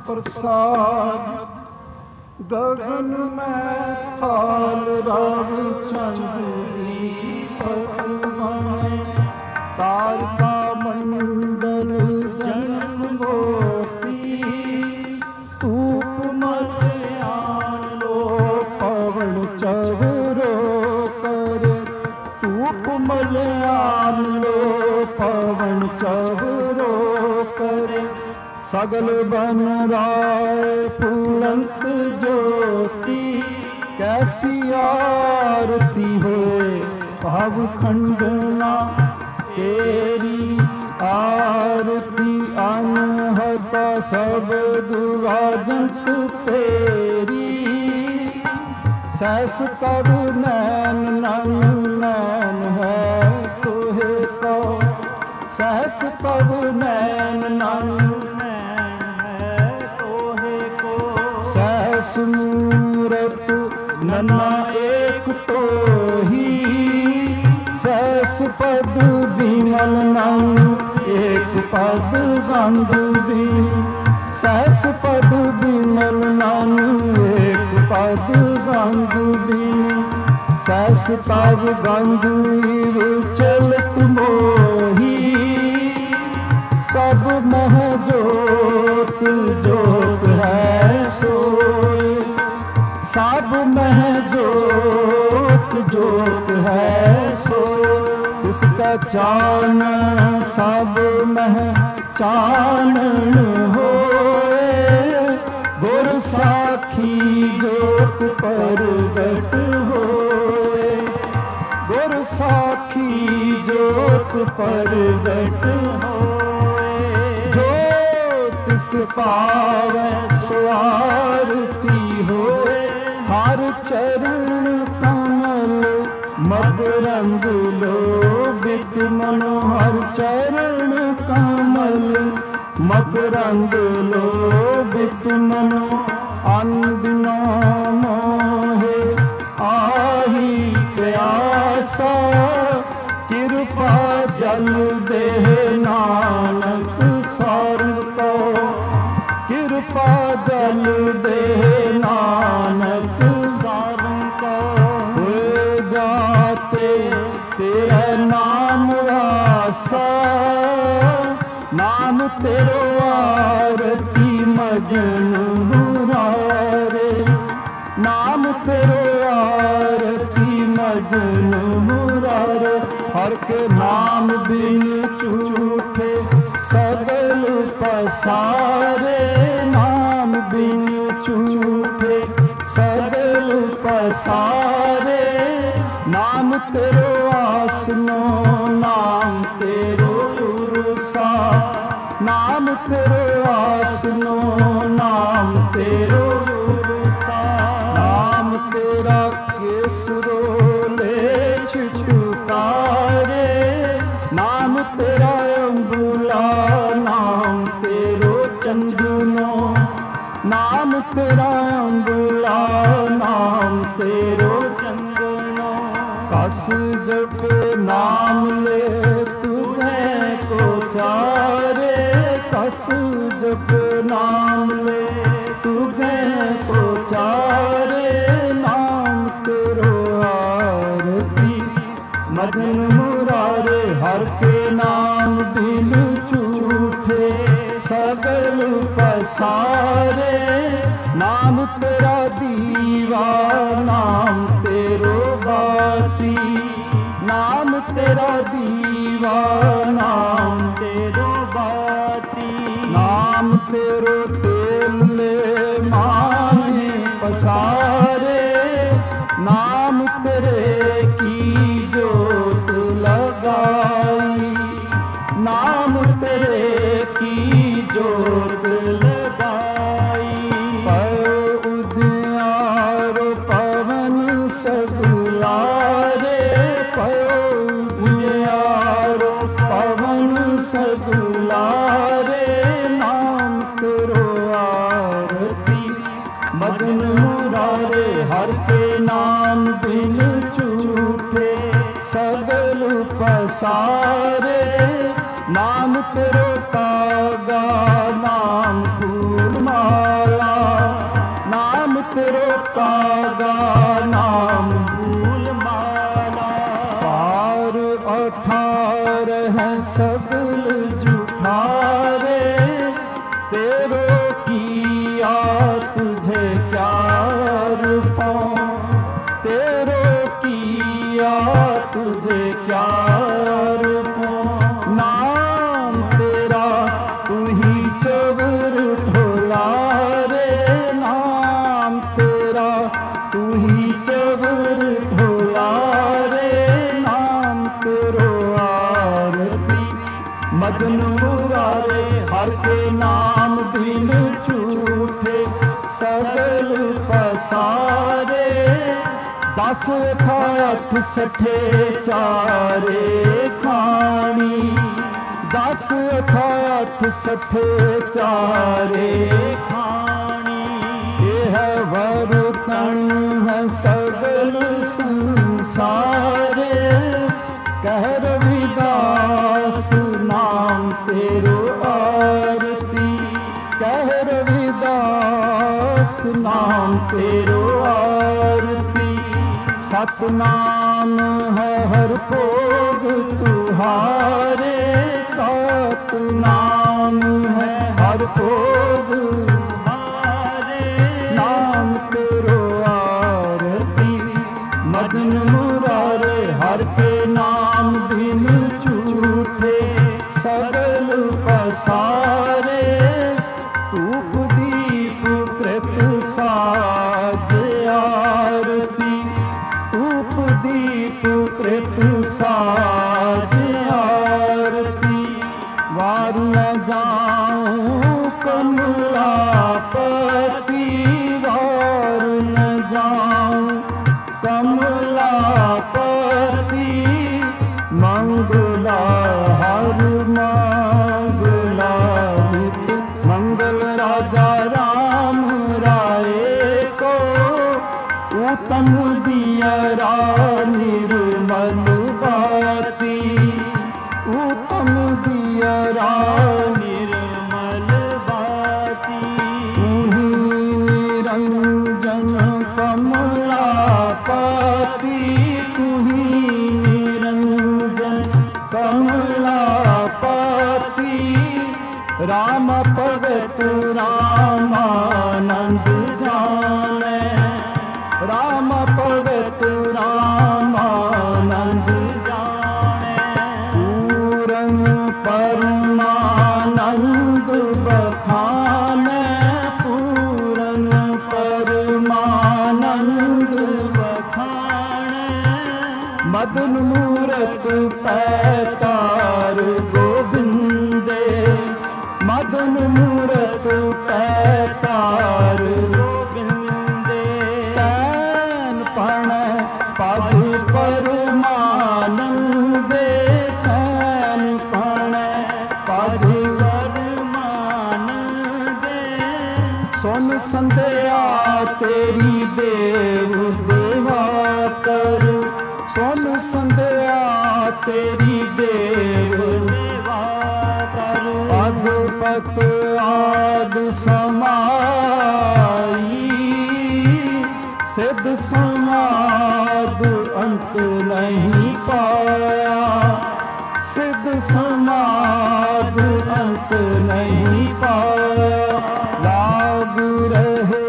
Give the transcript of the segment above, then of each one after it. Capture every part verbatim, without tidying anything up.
प्रसाद। गगन में थाल राव चंद्री परवान, तारका मंडल जन्म मोती। धूप मध्यान लो पवन चवरो करे, धूप मल्यान लो पवन चवरो करे। सगल बन राय फूलंत ज्योति, कैसी आरती होए भाव खंडना। तेरी आरती अनहता सब दुराजंत पेरी। सहस तब नैन नन नैन है तोहे तो, सहस तब नैन नन मूरत नन्ना एक तो ही। सहस पद विमल नन एक पद गंध बिन। सहस पद विमल नन एक पद गंध बिन। सहस तब गंध इव चलत मोही। सब मह जोत जोत है सोए, सब मह जोत जोत है सो। इसका चानन सब मह चानन होए। गुर साखी जोत परगट होए, गुर साखी जोत परगट होए। तिस पावै सो आरती होए। हर चरण कमल मकरंद लोभित मनो। हर चरण कमल मकरंद लोभित मनो। अनदिनो मोहे आही प्यासा, कृपा जल देह नानक सारंग को। कृपा जल दे नानक सारंग को। हुए जाते तेरा नाम वासा, नाम तेरो आरती मजन मुरारे। नाम तेरो आरती मजन मुरारे। हर के नाम बिन झूठे सगल पसारे। नाम बिन झूठे सगल पसारे। नाम तेरो आसनो नाम तेरो उरुसा। नाम तेरो आसनो नाम तेरो उरुसा। नाम तेरा केसरो ले छुटकारे। नाम तेरा अंबुला नाम तेरो चंदनो। नाम तेरा अंबुला नाम तेरो चंदनो। कस जप नाम ले तुझे को चारे। कस जप नाम ले तुझे को चारे। नाम तेरो आरती मदन मुरारे। हर के नाम बिन झूठे सगल पसारे। नाम तेरा दीवा नाम तेरो बाती। नाम तेरा दीवा नाम तेरो बाती। नाम तेरो तेल ले माहे पसारे। नाम तेरे की जोत लगाई। नाम तेरे की जोत लगाई। पर उजियारो पवन सगुलारे। पर उजियारो पवन सगुलारे। नाम तेरो आरती मदन मुरारे। हर के नाम बिन झूठे सगल पसारे। नाम तेरो कागा नाम फूल माला। लागा नाम भूल माला। पार अठारह सगल जुठारे, तेरो किया तुझे क्या पाऊं, तेरो किया तुझे क्या पाऊं। नाम तेरा तू ही चवर ढोला रे, नाम तेरा तू ही चवर ढोला रे, नाम तेरो आरती मजन मुरारे। हर के नाम बिन झूठे सगल पसारे, दस अठ सठे चारे खानी, दस अठ सठे चारे खानी। यह वरतन है सगल संसारे, कह रविदास नाम तेरो आरती, कह रविदास नाम तेरो आरती। सतनाम है हर भोग तुहारे, सतनाम है हर भोग तुहारे। नाम तेरो आरती मदन मुरारे, हर के नाम बिन झूठे सगल पसारे। धूप दीप कृत साज आरती, धूप दीप कृत साज आरती। वार न जाऊं कमलापति, वार न जाऊं कमलापति। मंगला हर मंगला नित, मंगल राजा राम राय को। उत्तम दियरा निर्मल बाती, उत्तम दियरा निर्मल बाती। तुही निरंजन कमलापति, तुही निरंजन कमलापति। राम भगत रामानंद जाने, राम भगत रामानंद जाने। पूरन परमानंद बखाने, पूरन परमानंद बखाने। मदन मूरत पैतार गोविंदे, मदन मूरत पैतार गोविंदे। सैन पण पद परमानंदे, सैन पण पद परमानंदे। सुन संध्या तेरी देव देवा कर, सुन संध्या तेरी देव देवा कर। पद आद समाई, सिद्ध समाद अंत नहीं पाया, सिद्ध समाद अंत नहीं पाया। लाग रहे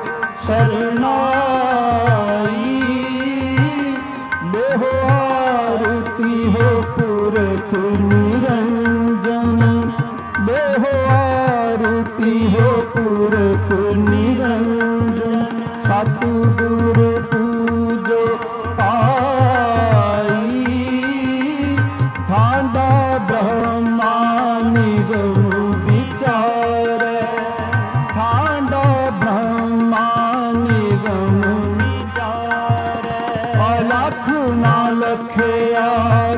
शरणाई, लेहो आरती हो पुरख निरंजन, लेहो आरती हो पुरख निरंजन। सतगुर पूजो पाई, ठांडा ब्रह्मा निगम विचारे, ठांडा ब्रह्मा निगम विचारे। अलख ना लखया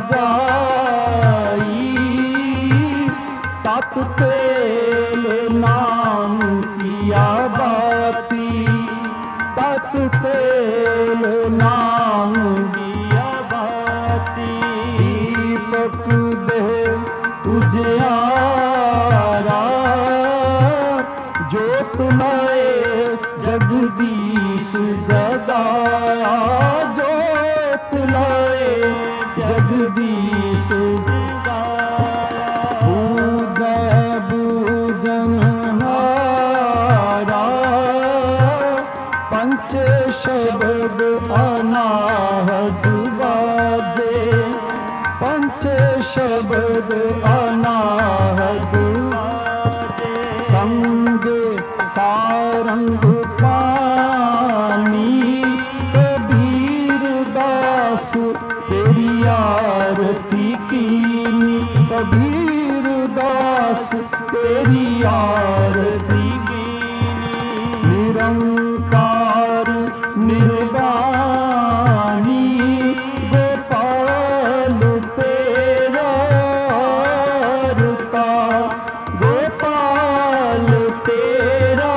जाई, तत तेल नाम किया बाती, तत तेल नाम किया बाती। दीपक दे उजियारा, ज्योत लाए जगदीश जग जगाया, जोत लाए जगदीश बूझै बूझन हारा, पंच शब्द अनाहद बाजे, पंच शब्द अनाहद संग सारंग पानी, कबीर दास तेरी आरती कीनी, कबीर दास तेरी आरती कीनी। निरंकार निर्वाणी गोपाल तेरा रता, गोपाल तेरा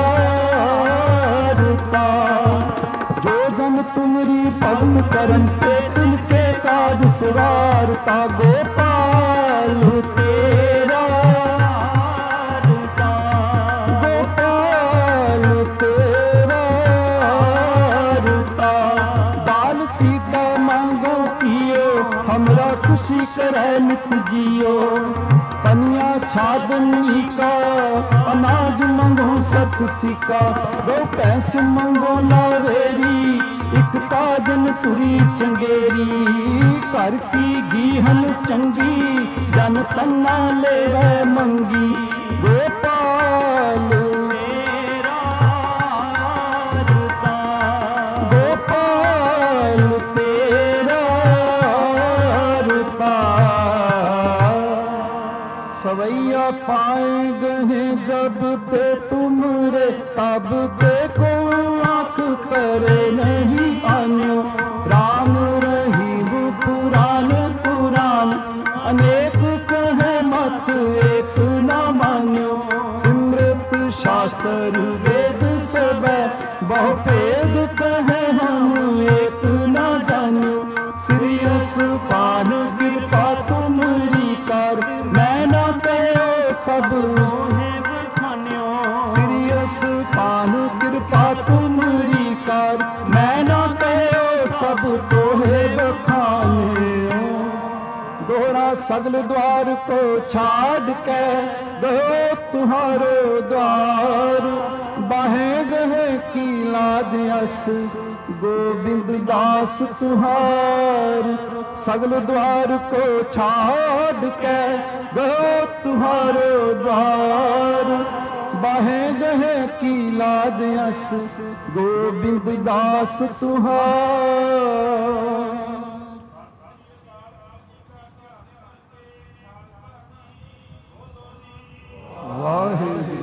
रता। जो जन तुमरी भगत करन ते तिनके काज सवारता, गोपाल तेरा रता, गोपाल तेरा रता। बाल सीता मांगो पियो, हमरा खुशी करे नित जियो। पनिया छादनी का अनाज मंगो सत सिका, दो पैस मंगो लावेरी, एक काजन तुरी चंगेरी। घर की गीहन चंगी, जन तन्ना लेवे मंगी, गोपाल तेरा रता, गोपाल तेरा रता। सवैया पाएंगे जब ते तुमरे, तब देखो आँख करे नहीं आन्यो। राम रहीम पुराण पुराण, अनेक कहे मत एक न मान्यो। सिमरत शास्त्र वेद सब, बहु भेद कहे हम एक न जान्यो। श्रीयस पान कृपा तुमरी कर, मैं न कहो सब बखान्यो। श्रीयस पान कृपा तुमरी कर, मैं न कहो सब तोहे बखान्यो। दोहरा सगल द्वार को छाड़ के, दो तुम्हारो द्वार। बाहे गहे की लाज यस, गोविंद दास तुहार। सगल द्वार को छाड़ के, दो तुम्हारो द्वार। बाहे गहे की लाज यस, गोविंद दास तुहार। वाहिगुरू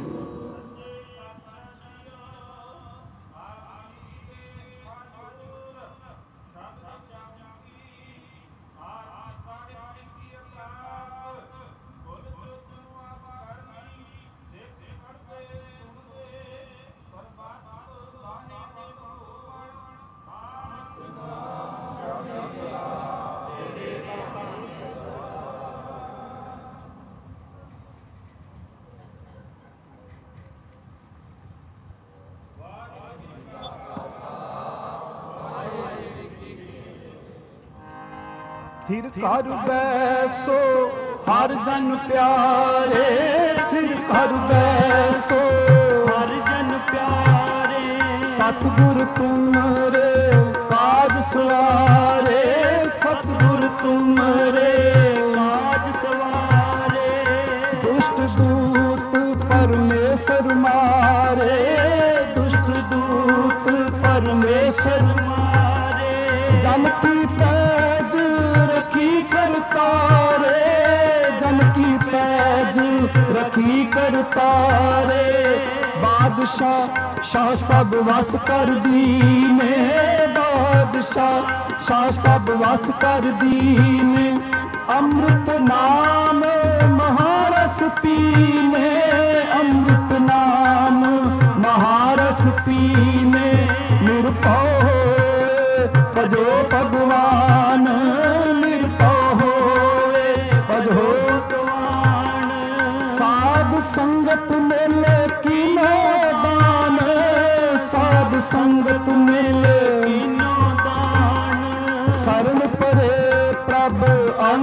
थिर कर बैसो हर जन प्यारे, थिर कर बैसो हर जन प्यारे। सतगुर तुमरे काज सवारे, सतगुर तुमरे काज सवारे। दुष्ट दूत परमेश्वर मारे, दुष्ट दूत परमेश्वर मारे। जन की पैज रखी करता रे, जन की पैज रखी करता रे। बादशाह शाह सब वस कर दीने, बादशाह शाह सब वस कर दीने। अमृत नाम महारस पीने, अमृत नाम महारस पीने। निरपौ भजो भगवान, निरपौ भजो भगवान। साध संगत मिले की मैदान, साध संगत मिले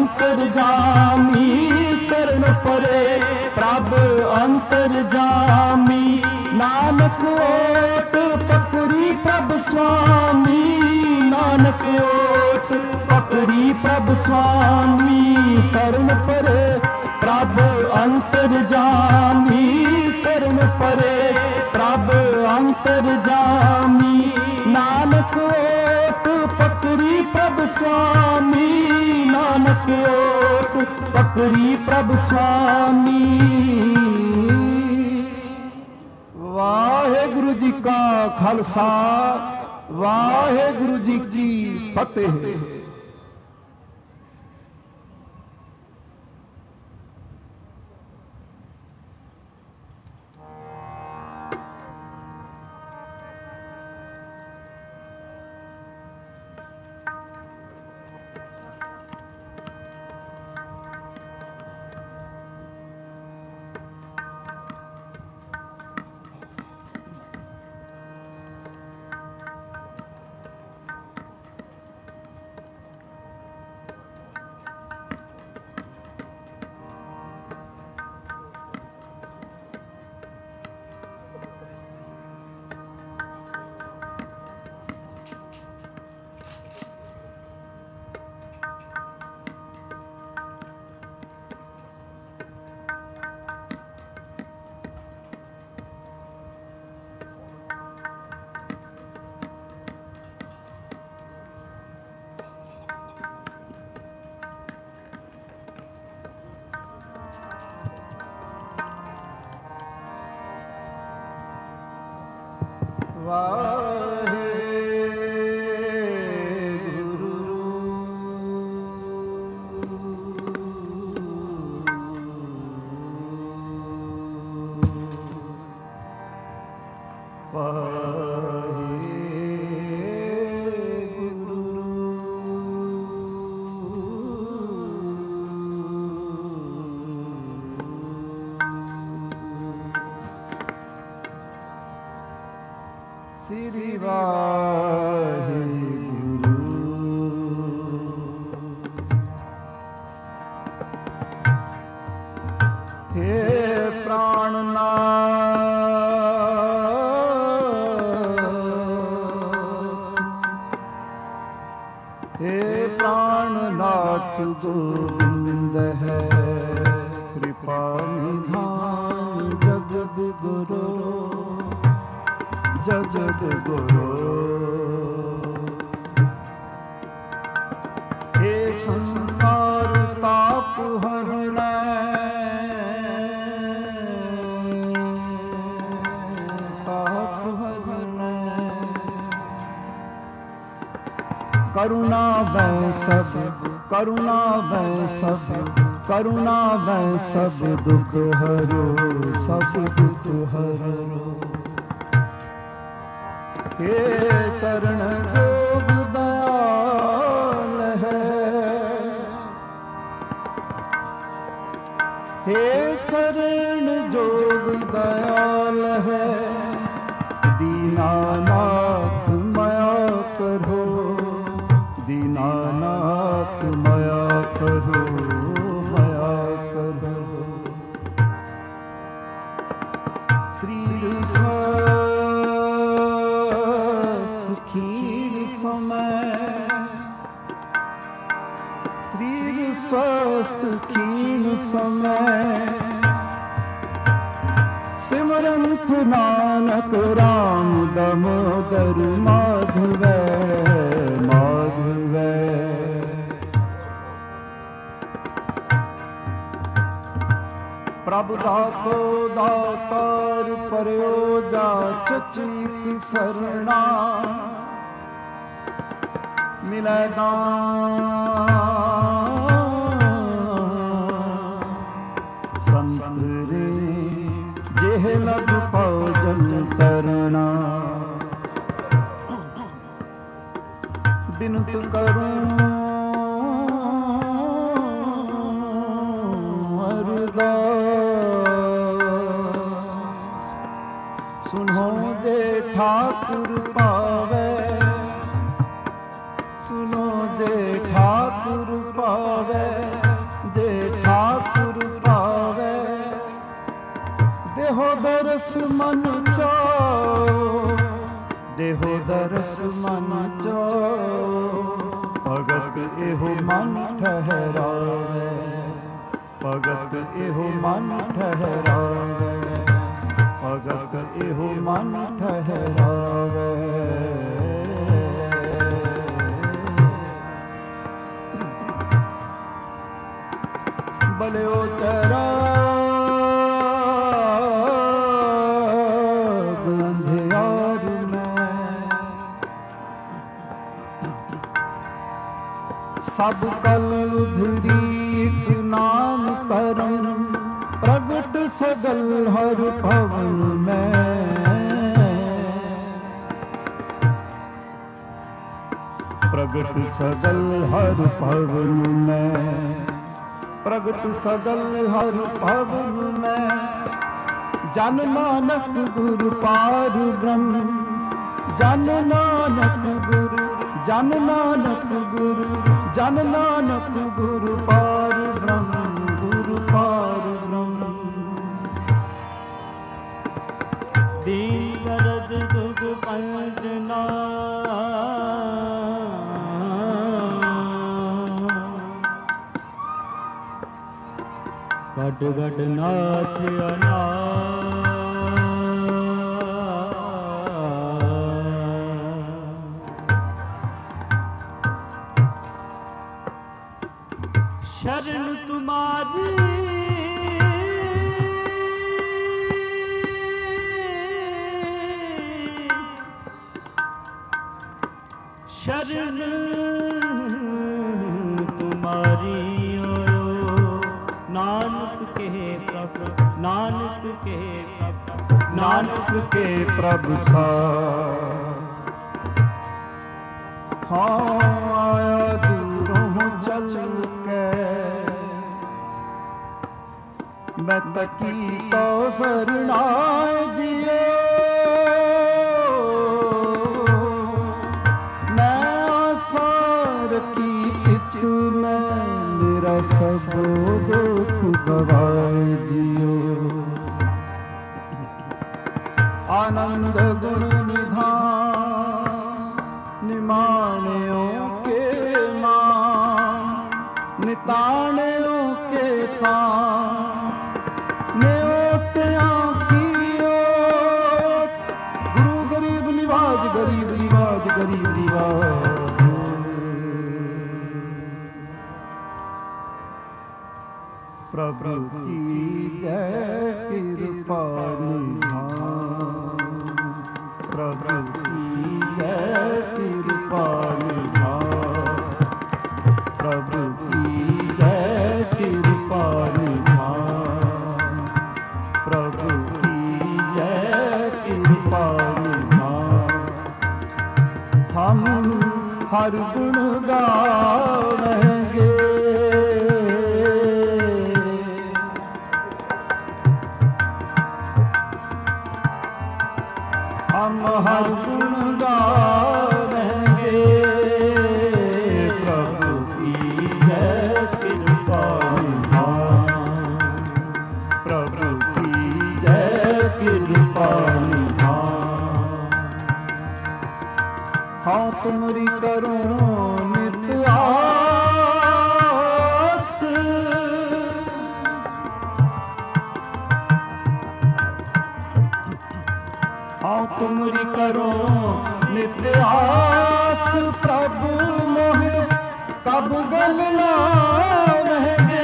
अंतरजामी शरण परे प्रभ अंतरजामी नानक ओट पकड़ी प्रभ स्वामी नानक ओट पकड़ी प्रभ स्वामी शरण परे प्रभ अंतरजामी शरण परे प्रभ अंतरजामी नानक ओट पकड़ी प्रभ स्वामी नानक ओट पकड़ी प्रभ स्वामी। वाहेगुरु जी का खालसा वाहेगुरु जी की फतेह। श्री वाहेगुरु। हे प्राणनाथ हे प्राणनाथ गोविंद है कृपा निधान जगद गुरु जगद गुरु। हे संसार ताप हरना ताप हरना करुणा वै सब करुणा वै सब करुणा वै सब दुख हरो सब दुख हरो। हे शरण जोग दयाल है हे शरण जोग दयाल है दीनानाथ माया करो दीनानाथ माया करो माया करो। श्री स्वस्थ खीन समय सिमरंत नानक राम दामोदर माधव माधव। प्रभु दातो दातार परयो जा चची सरना मिलै संत रे जेह लग भोजन करना। बिनत करूं अरदास सुनो जे ठाकुर पावे सुनो जे ठाकुर पावे। ਭਗਤ ਇਹੋ ਮਨ ਠਹਿਰਾਵੇ, ਭਗਤ ਇਹੋ ਮਨ ਠਹਿਰਾਵੇ, ਭਗਤ ਇਹੋ ਮਨ ਠਹਿਰਾਵੇ। ਬਲਿਓ ਚਰਾ ਅੰਧਿਆਰ ਮੈਂ, ਸਭ ਕਲ ਉਧਰੀ ਇੱਕ ਨਾਮ ਕਰਨ, ਪ੍ਰਗਟ ਸਗਲ ਹਰ ਭਵਨ ਮੈਂ। ਪ੍ਰਗਟ ਸਗਲ ਹਰ ਭਵਨ ਮੈਂ, ਪ੍ਰਗਟ ਸਗਲ ਹਰ ਭਵਨ ਮੈਂ। ਜਨ ਨਾਨਕ ਗੁਰ ਪਾਰ ਬ੍ਰਹਮ, ਜਨ ਨਾਨਕ ਗੁਰ, ਜਨ ਨਾਨਕ ਗੁਰ, ਜਨ ਨਾਨਕ ਗੁਰ ਪਾਰ ਬ੍ਰਹਮ, ਗੁਰ ਪਾਰ ਬ੍ਰਹਮ। ਦੀਨ ਦਰਦ ਦੁਖ ਪੰਜਨਾ, ਗਡ ਗਡ ਨਾਥ ਅਨਾਥ। ਸ਼ਰਨ ਤੁਮਾਰੀ ਸ਼ਰਨ ਤੁਮਾਰੀ ਨਾਨਕ ਕੇ ਪ੍ਰਭ, ਨਾਨਕ ਕੇ ਪ੍ਰਭ, ਨਾਨਕ ਕੇ ਪ੍ਰਭ ਸਾ। ਹਾਂ ਆਇਆ ਦੂਰੋਂ ਚੱਲ ਕੇ, ਮੈਂ ਤਕੀ ਤੋ ਸਰਣਾਏ ਜੀਓ। ਮੈਂ ਆਸਾ ਰਖੀ ਚਿਤ ਮੈਂ, ਮੇਰਾ ਸਭ ਦੁੱਖ ਗਵਾਏ ਜੀਓ। ਆਨੰਦ ਗੁਣ ਨਿਧਾਨ, ਨਿਮਾਣਿਓ ਕੇ ਮਾਨ, ਨਿਤਾਣਿਓ ਕੇ ਤਾਨ, ਨਿਓਟਿਆਂ ਕੀ ਓਟ। ਗੁਰੂ ਗਰੀਬ ਨਿਵਾਜ, ਗਰੀਬ ਨਿਵਾਜ, ਗਰੀਬ ਨਿਵਾਜ। ਪ੍ਰਭੂ ਕੀ ਜੈ ਕਿਰਪਾ ਨਿਧਾਨ, ਪ੍ਰਭੂ ਕੀ ਜੈ ਕਿਰਪਾ ਨਿਧਾਨ, ਪ੍ਰਭੂ ਕੀ ਜੈ ਕਿਰਪਾ ਨਿਧਾਨ, ਪ੍ਰਭੂ ਕੀ ਜੈ ਕਿਰਪਾ ਨਿਧਾਨ। ਹਮ ਹਰ ਗੁਣ ਗਾਵਹਿੰਗੇ, ਹਮ ਹਰ ਗੁਣ ਗਾਵਹਿੰਗੇ। ਪ੍ਰਭੂ ਕੀ ਜੈ ਕਿਰਪਾ ਨਿਧਾਨ, ਪ੍ਰਭੂ ਕੀ ਜੈ ਕਿਰਪਾ ਨਿਧਾਨ। ਹਾਂ ਤੁਮਰੀ ਕਰੋ ਨਿਤ ਆਸ, ਹਾਂ ਤੁਮਰੀ ਕਰੋ ਨਿਤ ਆਸ। ਪ੍ਰਭੂ ਮੋਹਿ ਕਬ ਗਲ ਲਾਵਹਿੰਗੇ,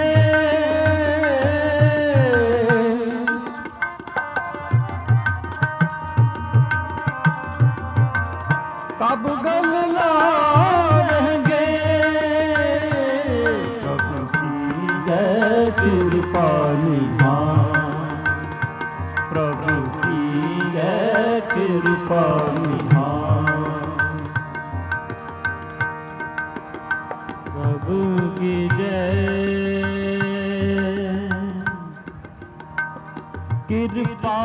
ਕਬ ਗਲ ਲਾਵਹਿੰਗੇ। ਪ੍ਰਭੂ ਕੀ ਜੈ ਕਿਰਪਾ ਨਿਧਾਨ, ਪ੍ਰਭੂ ਕੀ ਜੈ ਕਿਰਪਾ ਨਿਧਾਨ। ਪ੍ਰਭੂ ਕੀ ਜੈ ਕਿਰਪਾ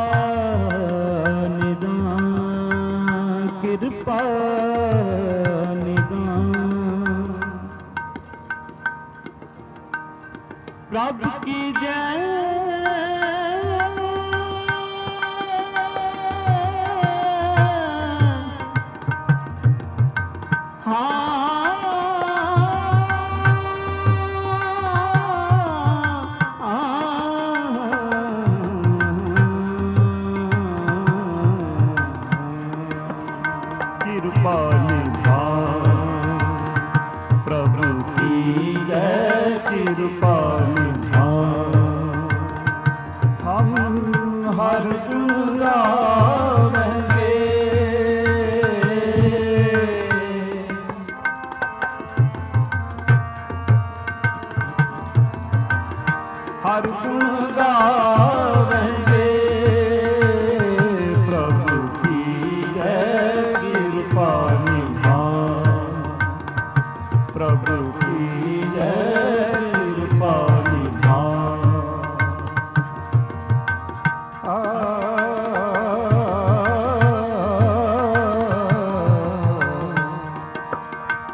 ਨਿਧਾਨ, ਕਿਰਪਾ ਨਿਧਾਨ। ਪ੍ਰਭੂ ਕੀ ਜੈ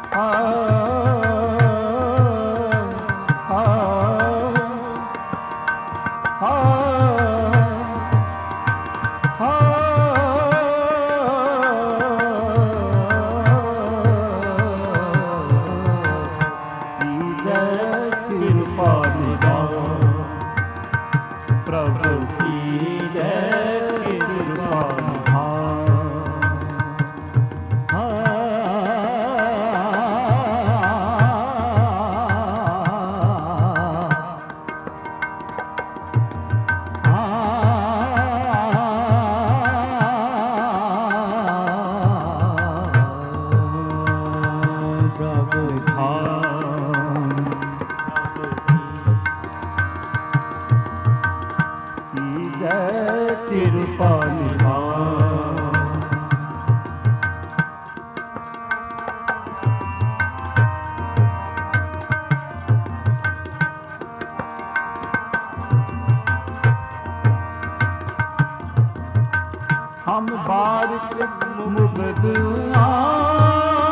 हम बारिक मुगद आड़,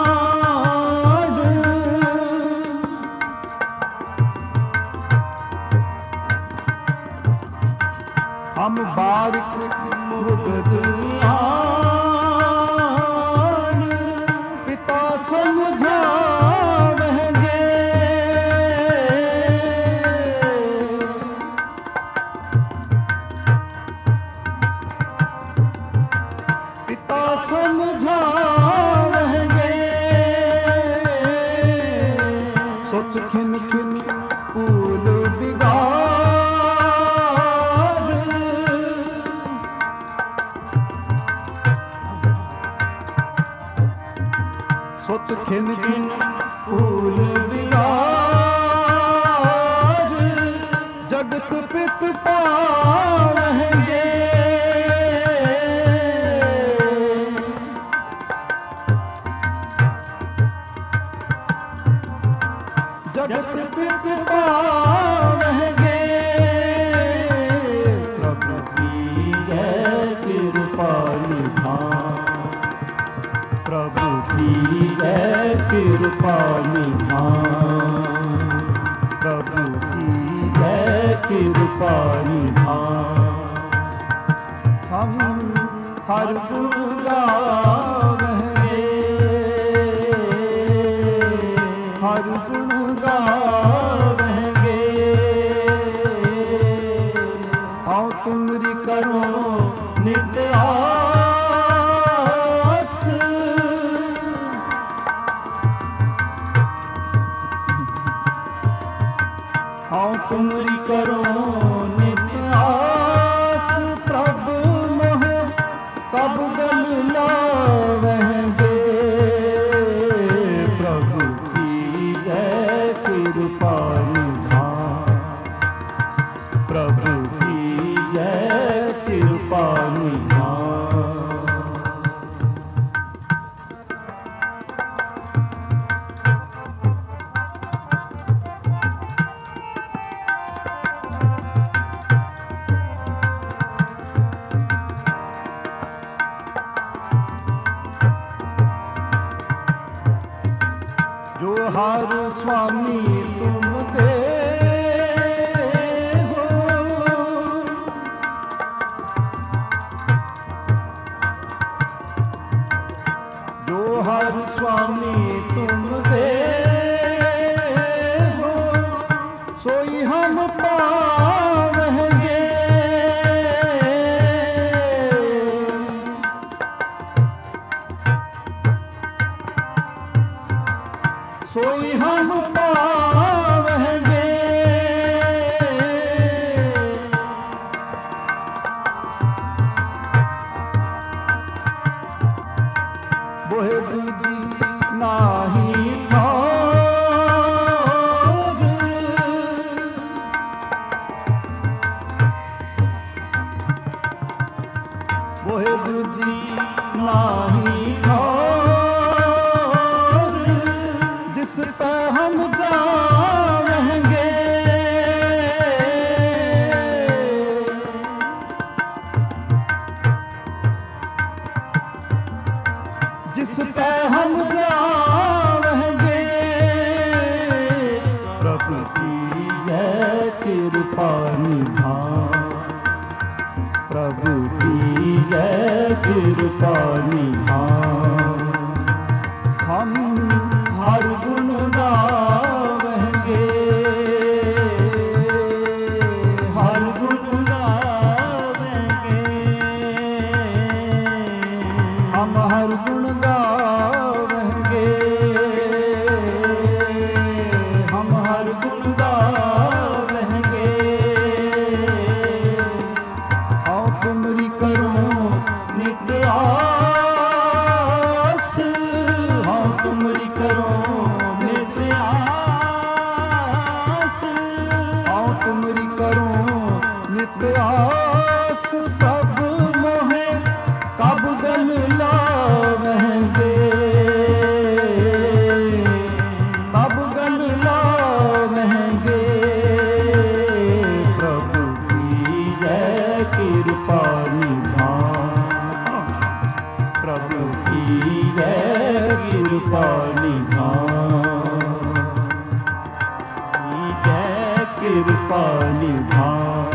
हम बारिक मुगद आड़, पिता समझावेंगे, पिता समझावेंगे, सुत खिन खिन फूल बिगाड़, सुत खिन खिन फूल बिगाड़, जगत पित पावेंगे, जगत पित पावेंगे, प्रभु की जय कृपा निधान, प्रभु की जय कृपा निधान, प्रभु की जय कृपा निधान। हम हर गुण गावेंगे, हर गुण गावेंगे, आओ तुमरी करो नित्य आस, आओ तुमरी करो नित्य आस, प्रभु मोह कब गल लावेंगे, प्रभु की जय कृपा निधान, प्रभु की जय कृपा निधान। जो हर स्वामी तुम दे हो, जो हर स्वामी तुम दे हो, सोई हम पावेंगे, सोई हम पावेंगे, बोहे दूधी नाही ठौर, बोहे दूधी नाही ठौर, जिस पे हम जावेंगे, जिस पे हम जावेंगे, करो नित आस, आओ तुमरी करो नित आस। सब मोहे कब गल लावेंगे, कब गल लावेंगे। प्रभु की जय कृपा निधान, प्रभु की जय कृपा निधान, जय कृपा निधान।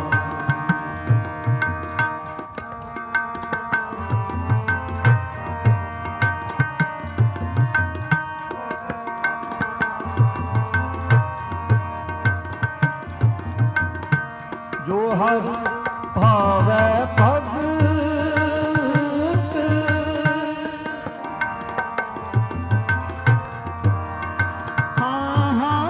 जो हर भावै भगत, हाँ हाँ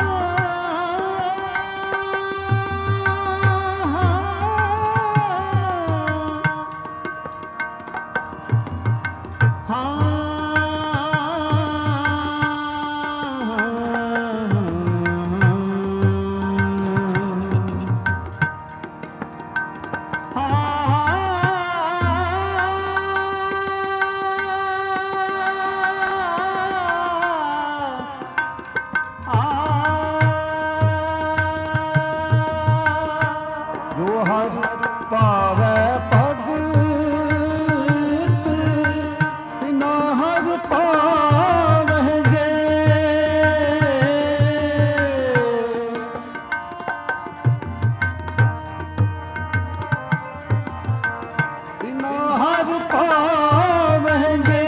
जो हर पावै भगत, तिना हर पावैंगे। तिना हर पावैंगे।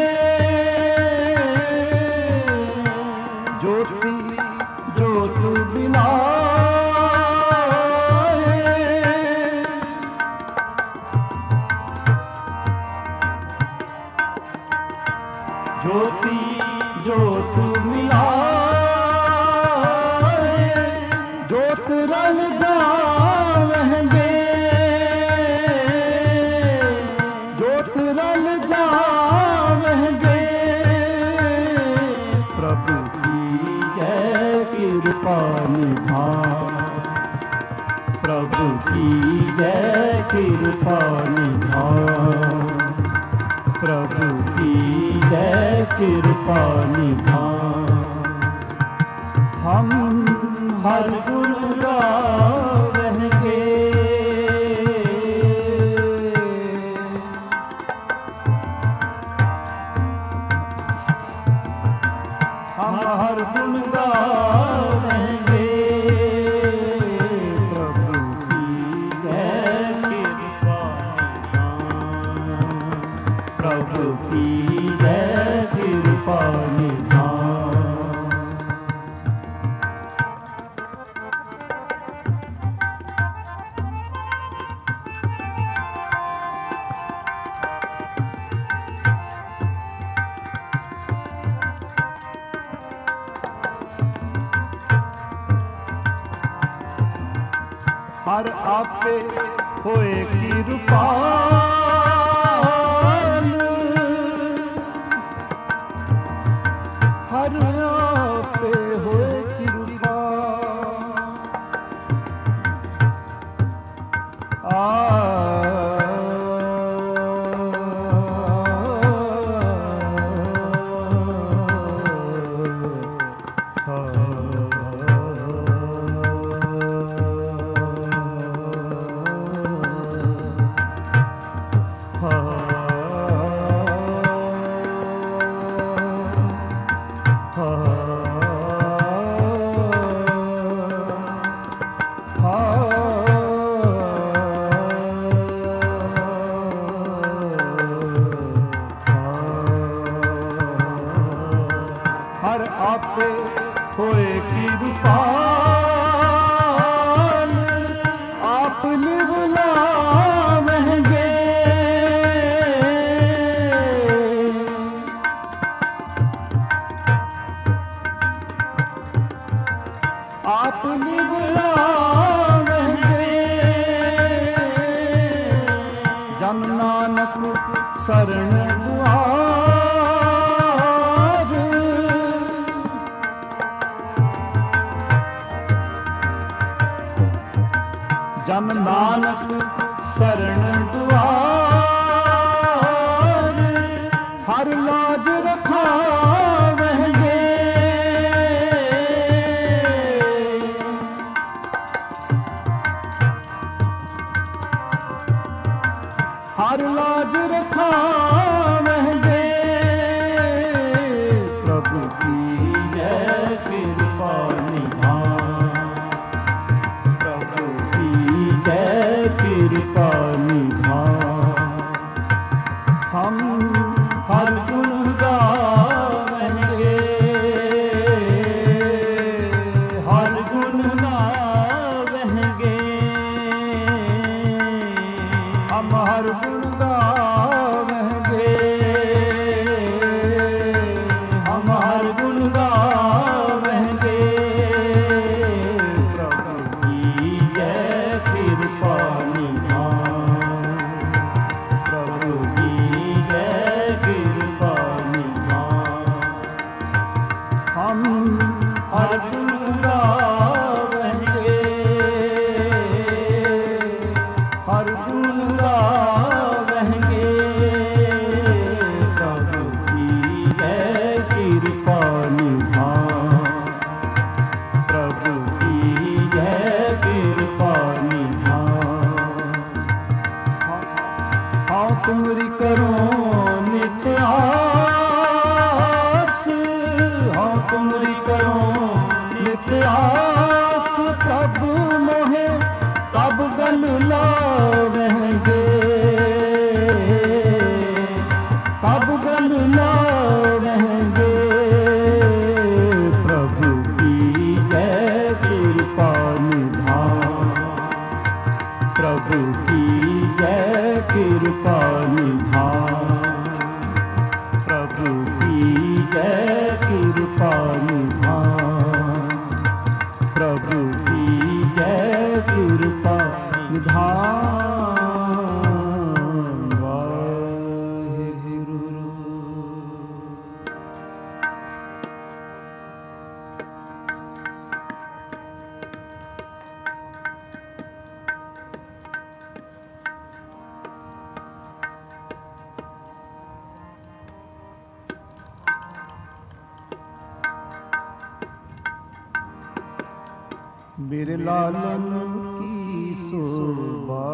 ज्योति ज्योत बिना ज्योति ज्योत मिलाए, ज्योत रल जावेंगे, ज्योत रल जावेंगे। प्रभु की जय कृपा निधान, प्रभु की जय कृपा निधान, प्रभु की जय कृपा निधान। हम हर गुण गावेंगे, हम हर गुण गावेंगे। प्रभु की जय कृपा निधान, प्रभु की जय कृपा निधान। हर आपे होए कृपाल, हर आपे होए कृपाल। आ हर आपे होए कृपाल, आप बुलावेंगे। आप बुलावेंगे। जन नानक शरण दुआर, जन नानक शरण दुआर, हर लाज रखावंगे। हर लाज रखावंगे। प्रभु की जय कृपा निधान, प्रभु की जय कृपा निधान। हम हर गुण गावेंगे, हर गुण गावेंगे। हम हर गुण गावेंगे, हम हर गुण गावेंगे। प्रभु की जय कृपा निधान, प्रभु की जय कृपा निधान। हम हर गुण गावेंगे, हर गुण गावेंगे। प्रभु की जय कृपा निधान, प्रभु की जय कृपा निधान। हाँ तुमरी करो नित्य आस, हाँ तुमरी करो नित्य आस। प्रभु मोहे कब गल लावेंगे, कब गल लावेंगे। प्रभु की जय कृपा निधान, प्रभु की जय कृपा निधान, प्रभु की जय कृपा निधान, प्रभु की जय कृपा निधान। वाहेगुरु। मेरे लालन की शोभा,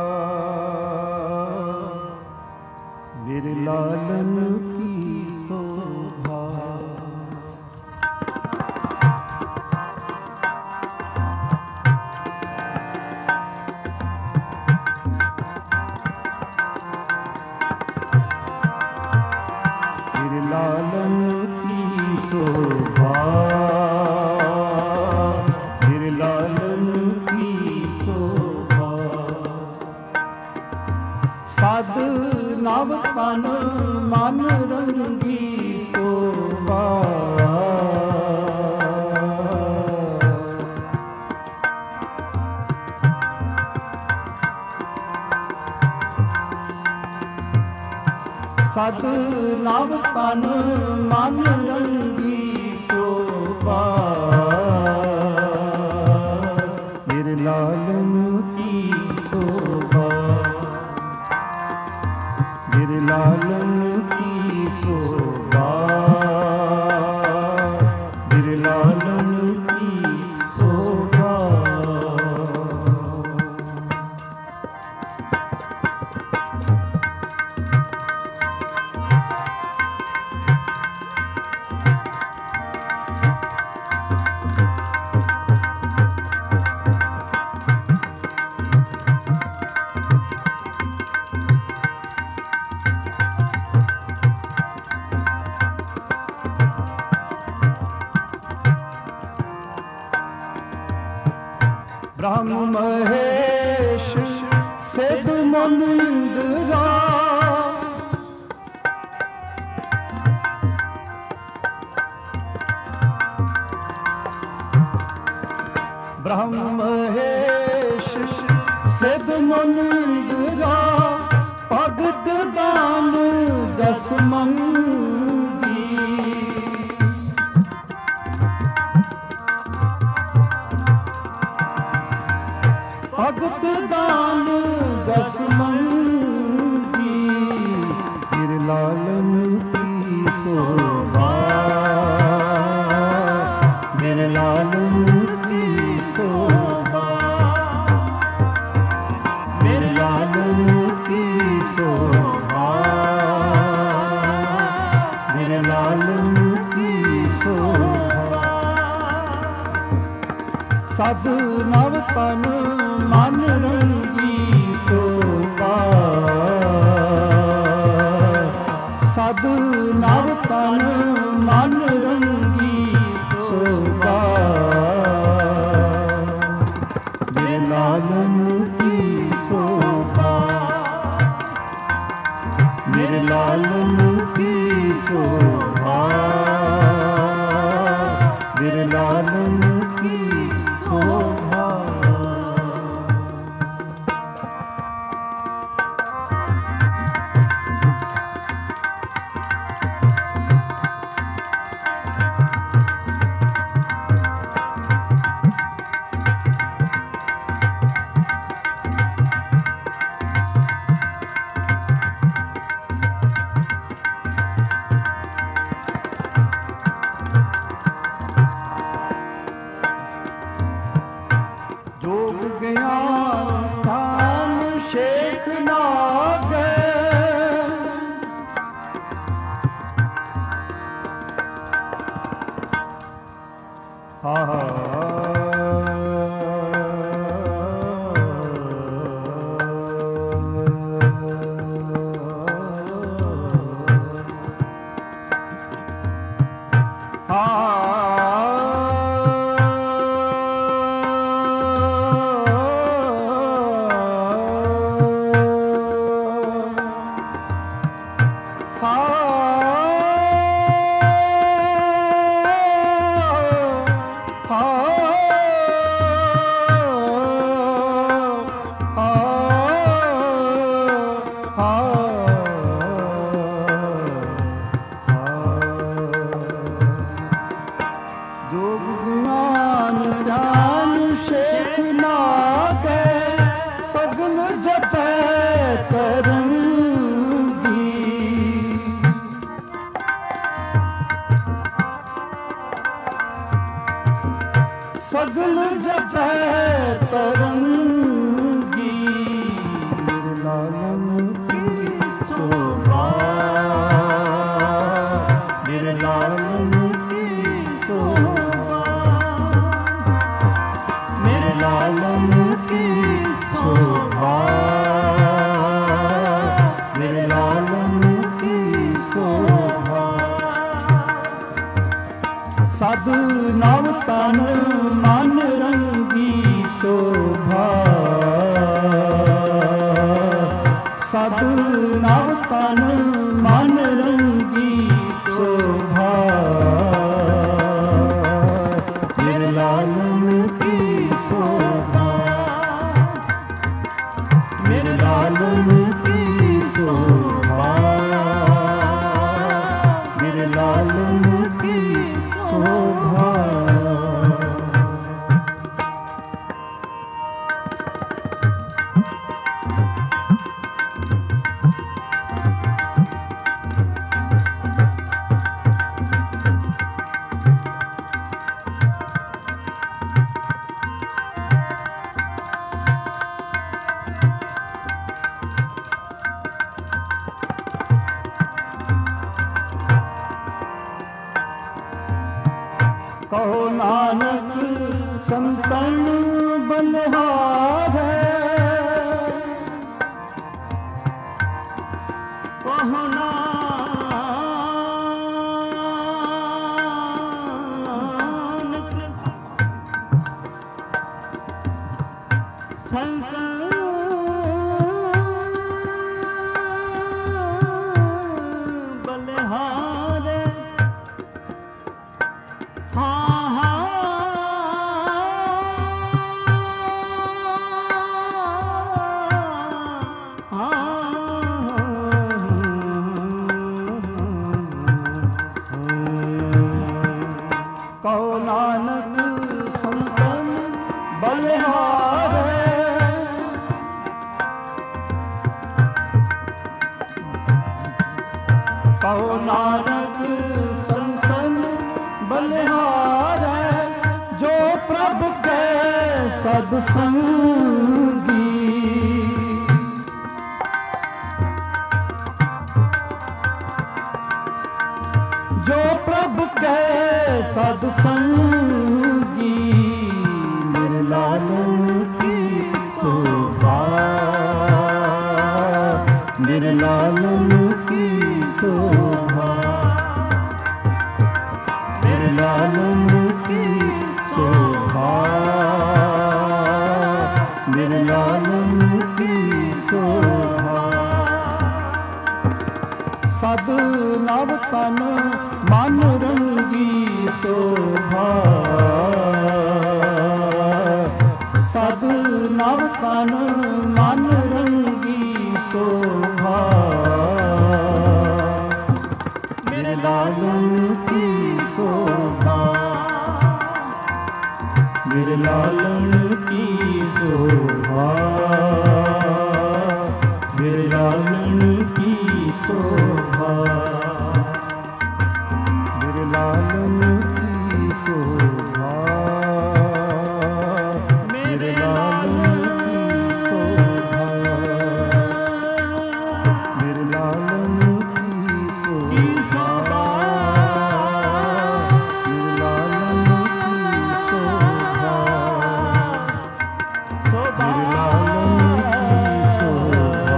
मेरे लालन की शोभा। मेरे लालन की शोभा, मेरे लालन की शोभा। साध नव तन मन रंगी शोभा। सद नव तन मन रंगी शोभा। मेरे लालन की शोभा, मेरे लालन की शोभा, मेरे लालन की शोभा। ब्रह्म महेश सिद्ध मुनिंद्रा। ब्रह्म महेश सिद्ध मुनिंद्रा। भगत दान जस मंगी। भगत ਸਦ ਨਵ ਤਨ ਮਨ ਰੰਗੀ ਸੋਭਾ ਸਦ ਨਵ ਤਨ ਮਨ ਰੰਗੀ ਸੋਭਾ ਮੇਰੇ ਲਾਲਨ ਕੀ ਸੋਭਾ ਮੇਰੇ ਲਾਲਨ ਕੀ ਸੋਭਾ ਮੇਰੇ ਲਾਲਨ ਕੀ ਸੋਭਾ ਸਗਲ ਜਪੈ ਤਰੰਗੀ ਲਾਲਨ ਕੀ ਸੋਭਾ ਮੇਰੇ ਲਾਲਨ ਕੀ ਸੋਭਾ ਮੇਰੇ ਲਾਲਨ ਕੀ ਸੋਭਾ ਮੇਰੇ ਲਾਲਨ ਕੀ ਸੋਭਾ ਸਦ ਨਵ ਤਨ ਮਨ ਰੰਗੀ ਸੋਭਾ ਸਦ ਨਵ ਤਨ ਮਨ ਰੰਗੀ ਸੋਭਾ ਮੇਰੇ ਲਾਲਨ ਕੀ ਸੋਭਾ ਮੇਰੇ ਲਾਲਨ ਕੀ ਸੋਭਾ ਮੇਰੇ ਲਾਲਨ ਕੀ ਸੋਭਾ ਕਹੋ ਨਾਨਕ ਸੰਤਨ ਬਲਿਹਾਰੈ ਕਹੋ ਨਾਨਕ ਸੰਤਨ ਬਲਿਹਾਰੈ ਕਹੋ ਨਾਨਕ ਸੰਤਨ ਬਲਿਹਾਰੈ ਕਹੋ ਨਾਨਕ ਸੰਤਨ ਬਲਿਹਾਰੈ ਜੋ ਪ੍ਰਭ ਕੈ ਸਦ ਸੰਗੀ ਜੋ ਪ੍ਰਭ ਕੈ ਸਦ ਸੰਗੀ शोभा सद नव तन मन रंगी शोभा मेरे लालन की शोभा मेरे लालन की शोभा मेरे लालन की शोभा मेरे लालन की शोभा मेरे लालन की शोभा मेरे लालन की शोभा मेरे लालन की शोभा मेरे लालन की शोभा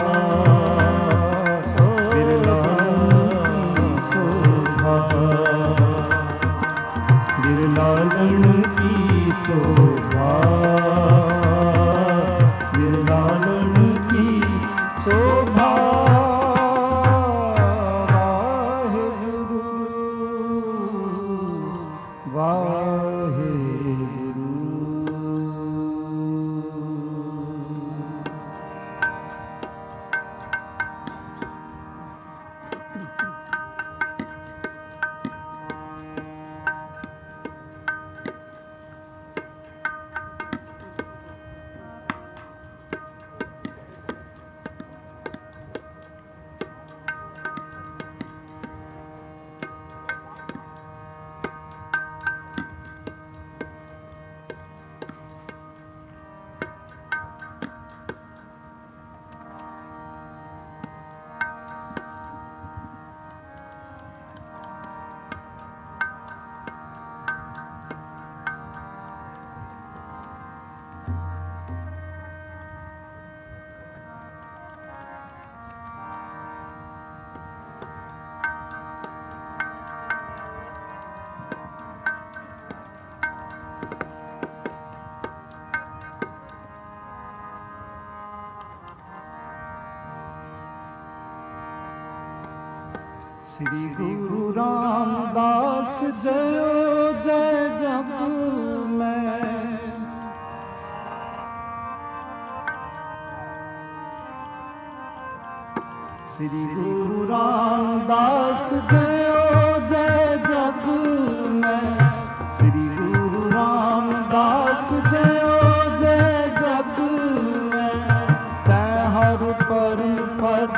मेरे लालन की शोभा मेरे लालन की शोभा मेरे लालन की शोभा वाहेगुरु वाहेगुरु श्री गुरु रामदास जयो जय जग में श्री गुरु रामदास जयो जय जग में श्री गुरु रामदास जयो जय जग में तै हर परम पद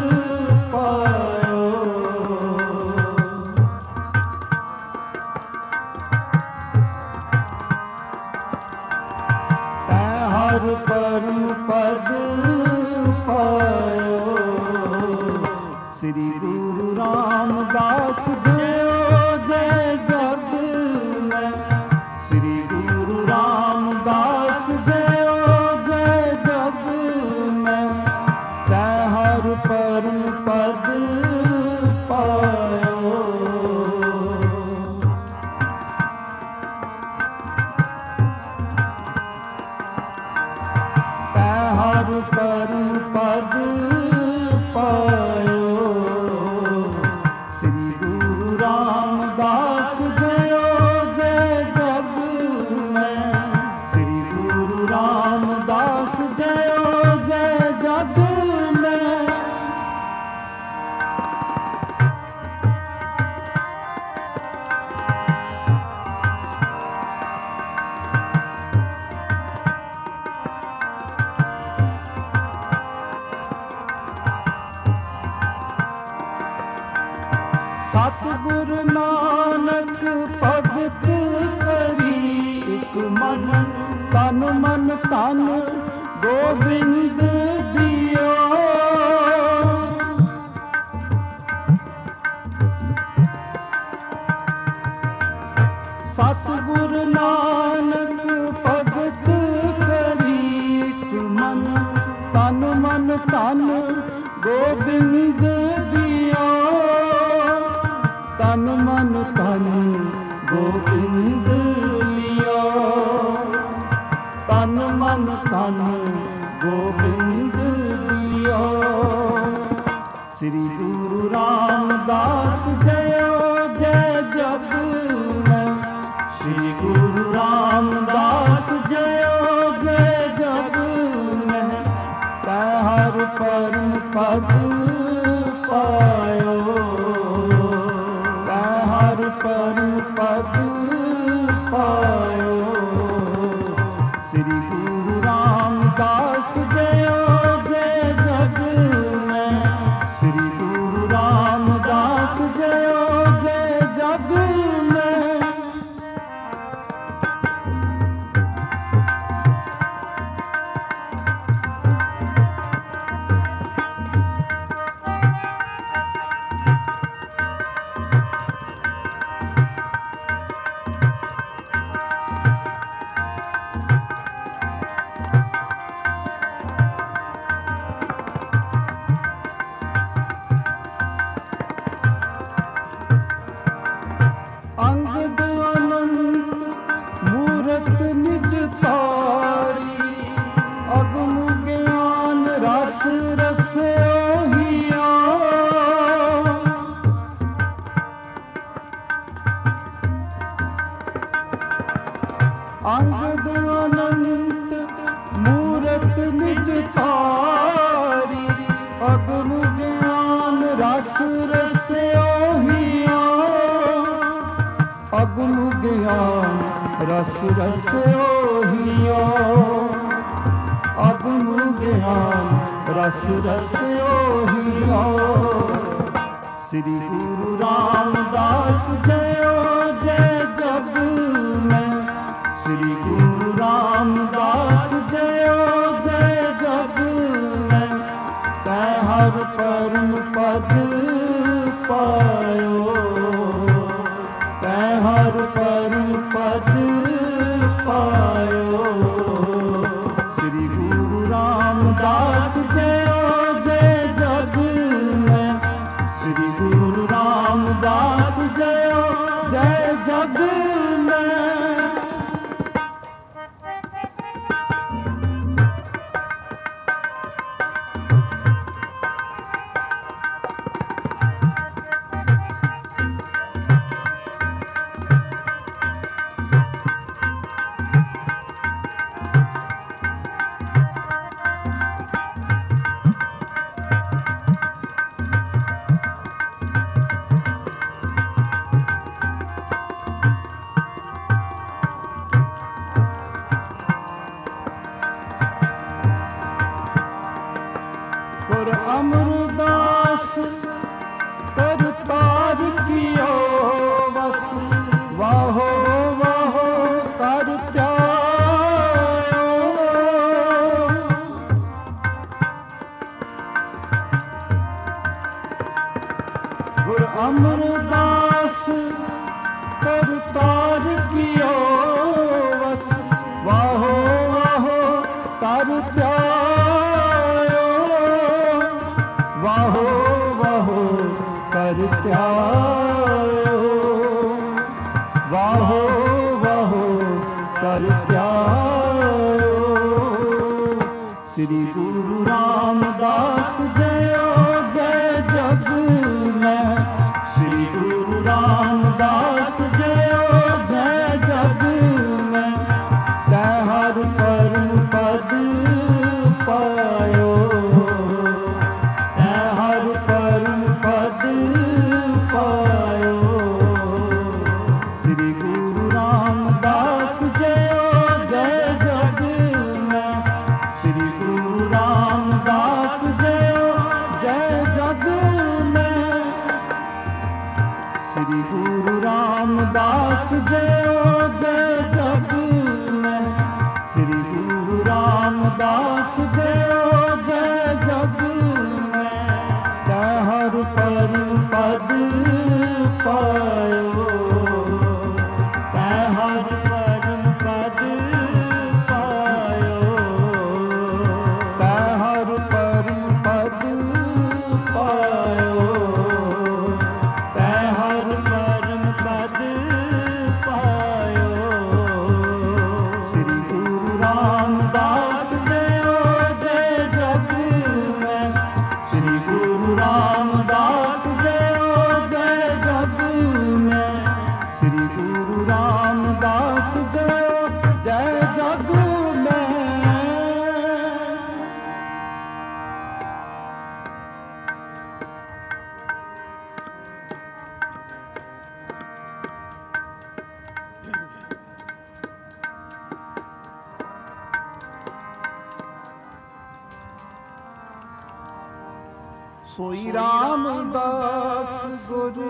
पायो तै हर परम पद पायो श्री गुरु रामदास जयो जय जग में श्री गुरु रामदास जयो जय जग में तै हर परम पद पायो तै हर परम पद पायो श्री गुरु रामदास जयो जय जग में श्री गुरु रामदास जयो जय जग में सतगुरु नानक भगत करी एक मन तन मन तन गोविंद दियो सतगुरु नानक भगत करी एक मन तन मन तन गोविंद दियो तन मन तन गोविंद लियो तन मन तन गोविंद लियो श्री गुरु रामदास जयो जय जग में पद पायो, तै हर परम पद पायो। श्री गुरु रामदास जयो जय जग में, श्री गुरु रामदास जयो जय जग में। अंगद अनंत मूरत निज तारी, अगम ज्ञान रस रस ओहिया। अंगद अनंत मूरत निज तारी, अगम ज्ञान रस रस ओहिया। अगम ज्ञान रस रस ओहिया, अगम ज्ञान रस रस ओहिया। श्री गुरु रामदास जयो जय जग में, श्री गुरु रामदास जयो जय जग में। तै हर परम पद पायो, तै हर परम पद पायो। श्री गुरु रामदास जयो जय जग में, श्री गुरु रामदास जयो जय जग में। और अमरदास करतार कियो वस, वाहो वाहो कर त्यायो। और अमरदास करतार कियो वस, वाहो वाहो कर त्यायो। वाहो वाहो कर त्यायो, वाहो वाहो कर त्यायो। श्री गुरु रामदास जयो जय जग में, श्री गुरु रामदास जयो जय जग में। तै हर परम पद पायो, तै हर परम पद पायो। श्री गुरु रामदास जयो जय जग में, श्री गुरु रामदास जयो जय जग में। श्री गुरु रामदास जयो जय जग में, श्री गुरु रामदास जयो जय जग में। तै हर परम पद पायो, तै हर परम पद पायो, तै हर परम पद पायो, तै हर परम पद पायो। श्री गुरु रामदास जयो जय जग में, श्री गुरु रामदास जयो जय जग में। श्री गुरु रामदास जयो जय जग में। ਸੋਈ ਰਾਮਦਾਸ ਗੁਰ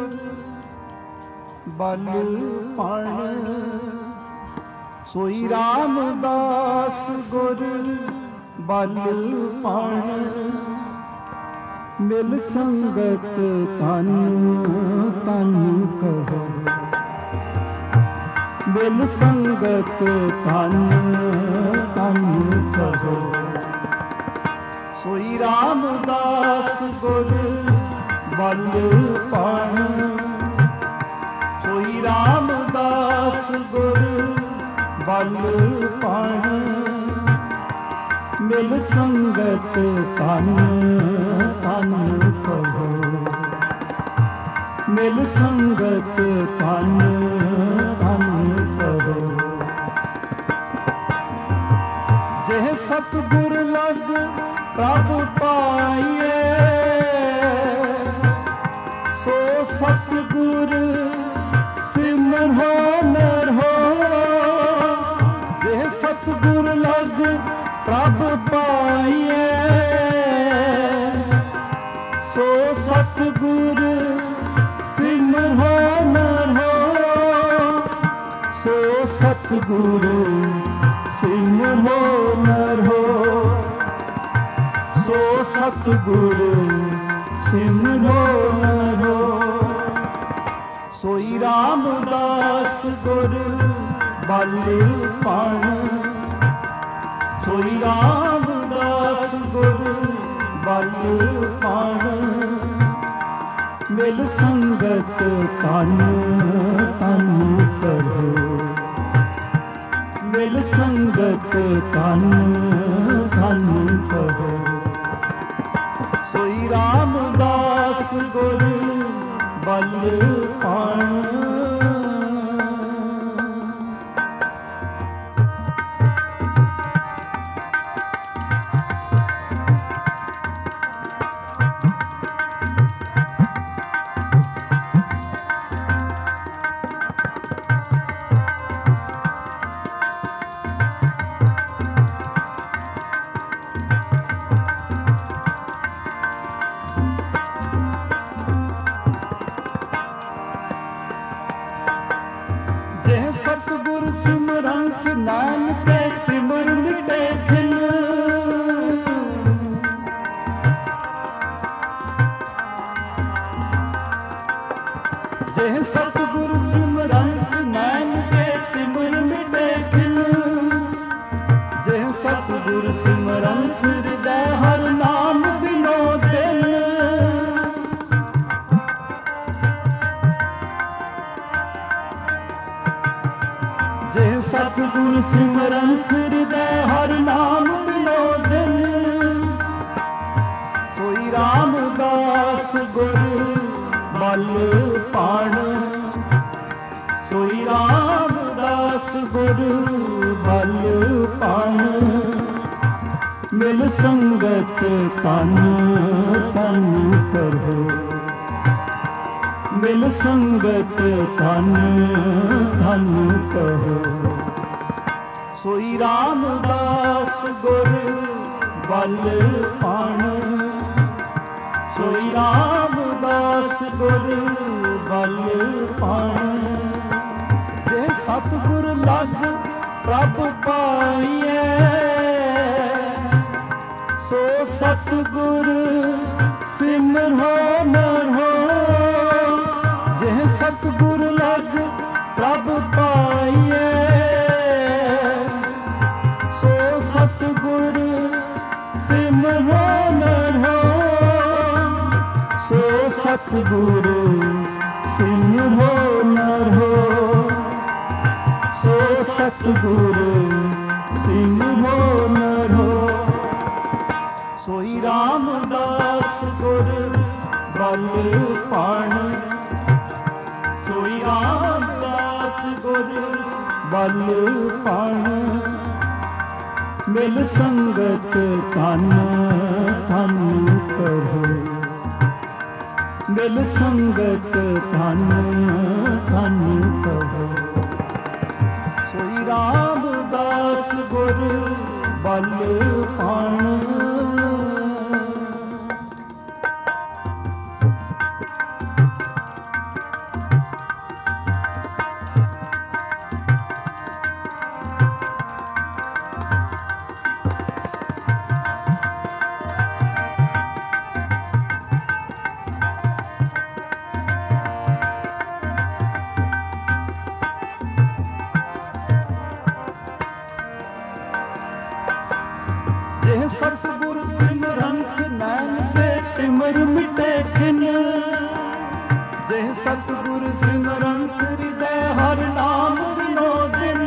ਬਲ ਪਣ, ਸੋਈ ਰਾਮਦਾਸ ਗੁਰ ਬਲ ਪਣ, ਮਿਲ ਸੰਗਤ ਤਨ ਤਨ ਕਹੋ, ਮਿਲ ਸੰਗਤ ਤਨ ਤਨ ਕਹੋ। ਸੋਈ ਰਾਮਦਾਸ ਗੁਰ ਬਲ ਪਣ, ਸੋਈ ਰਾਮਦਾਸ ਗੁਰ ਬਲ ਪਣ, ਮਿਲ ਸੰਗਤ ਤਨ ਤਨ ਕਹੋ, ਮਿਲ ਸੰਗਤ ਤਨ ਤਨ ਕਹੋ। ਜਿਹ ਸਤਿਗੁਰ ਲਗ ਪ੍ਰਭ ਪਾਈਏ, ਸੋ ਸਤਿਗੁਰ ਸਿਮਰੋ ਨਰ ਹੋ। ਜਿਹ ਸਤਿਗੁਰ ਲਗ ਪ੍ਰਭ ਪਾਈਏ, ਸੋ ਸਤਿਗੁਰ ਸਿਮਰੋ ਨਰ ਹੋ। ਸੋ ਸਤਿਗੁਰ ਸਿਮਰੋ ਨਰ ਹੋ, ਸੋ ਸਤਿਗੁਰ ਸਿਮਰੋ ਨਰ ਹੋ। ਸੋਈ ਰਾਮਦਾਸ ਗੁਰ ਬਲ ਪਣ, ਸੋਈ ਰਾਮਦਾਸ ਗੁਰ ਬਲ ਪਣ, ਮਿਲ ਸੰਗਤ ਤਨ ਤਨ ਕਰੋ, ਮਿਲ ਸੰਗਤ ਤਨ ਤਨ ਕਰੋ। ਸੋਈ ਰਾਮਦਾਸ ਗੁਰ ਬਲ ਪਣ। ਸਤਿਗੁਰ ਸਿਮਰੰਤ ਨਾਨਕੇ ਤਿਮਰ ਮਿਟੇ ਖਿਲ, ਜਿਹ ਸਤਿਗੁਰ ਸਿਮਰੰਤ ਨਾਨਕੇ ਤਿਮਰ ਮਿਟੇ ਖਿਲ। ਜਿਹ ਸਤਿਗੁਰ ਸਿਮਰੰਤ ਹਿਰਦੈ ਹਰਿ ਨਾਮ ਦਿਨੋ ਦਿਲ। ਜਿਹ ਸਤਿਗੁਰ ਸਿਮਰੰਤ ਹਿਰਦੈ ਹਰਿ ਨਾਮ ਦਿਨੋ ਦਿਲ। ਸੋਈ ਰਾਮਦਾਸ ਗੁਰ ਬਲ ਪਣ, ਸੋਈ ਰਾਮਦਾਸ ਗੁਰ ਬਲ ਪਣ, ਮਿਲ ਸੰਗਤ ਤਨ ਤਨ ਕਰੋ, ਮਿਲ ਸੰਗਤ ਤਨ ਤਨ ਕਹੋ। ਸੋਈ ਰਾਮਦਾਸ ਗੁਰ ਬਲ ਪਣ, ਸੋਈ ਰਾਮਦਾਸ ਗੁਰ ਬਲ ਪਣ, ਜੇ ਸਤਿਗੁਰ ਲਗ ਪ੍ਰਭ ਪਾਈਏ, ਸੋ ਸਤਿਗੁਰ ਸਿਮਰੋ ਨਰ ਹੋ। ਜਿਹ ਸਤਿਗੁਰ ਲਗ ਪ੍ਰਭ ਪਾਈਏ, ਸੋ ਸਤਿਗੁਰ ਸਿਮਰੋ ਨਰ ਹੋ। ਸੋ ਸਤਿਗੁਰ ਸਿਮਰੋ ਨਰ ਹੋ, ਸੋ ਸਤਿਗੁਰ ਸਿਮਰੋ ਨਰ ਹੋ। ਸੋਈ ਰਾਮਦਾਸ ਗੁਰ ਬਲ ਪਣ, ਸੋਈ ਰਾਮਦਾਸ ਗੁਰ ਬਲ ਪਣ, ਮਿਲ ਸੰਗਤ ਤਨ ਤਨ ਕਰੋ, ਮਿਲ ਸੰਗਤ ਤਨ ਤਨ ਕਰੋ। ਸੋਈ ਰਾਮਦਾਸ ਗੁਰ ਬਲ ਪਣ। ਸਤਿਗੁਰ ਸਿਮਰੰਤ ਨੈਣ ਤੇ ਤਿਮਰ ਮਿਟੇ ਖਿਨ। ਜੇ ਸਤਿਗੁਰ ਸਿਮਰੰਤ ਹਿਰਦੈ ਹਰਿ ਨਾਮ ਦਿਨੋ ਦਿਨ।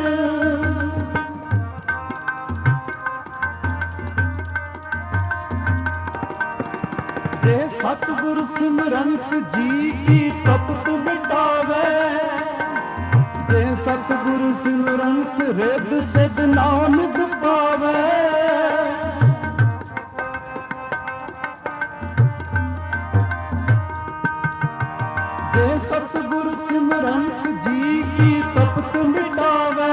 ਜੇ ਸਤਿਗੁਰ ਸਿਮਰੰਤ ਜੀ ਕੀ ਤਪਤ ਮਿਟਾਵੇ। ਜੇ ਸਤਿਗੁਰ ਸਿਮਰੰਤ ਰਿੱਧ ਸਿੱਧ ਨਾਨਕ ਪਾਵੇ। ਜੇ ਸਤਿਗੁਰ ਸਿਮਰੰਤ ਜੀ ਕੀ ਤਪਤ ਮਿਟਾਵੇ।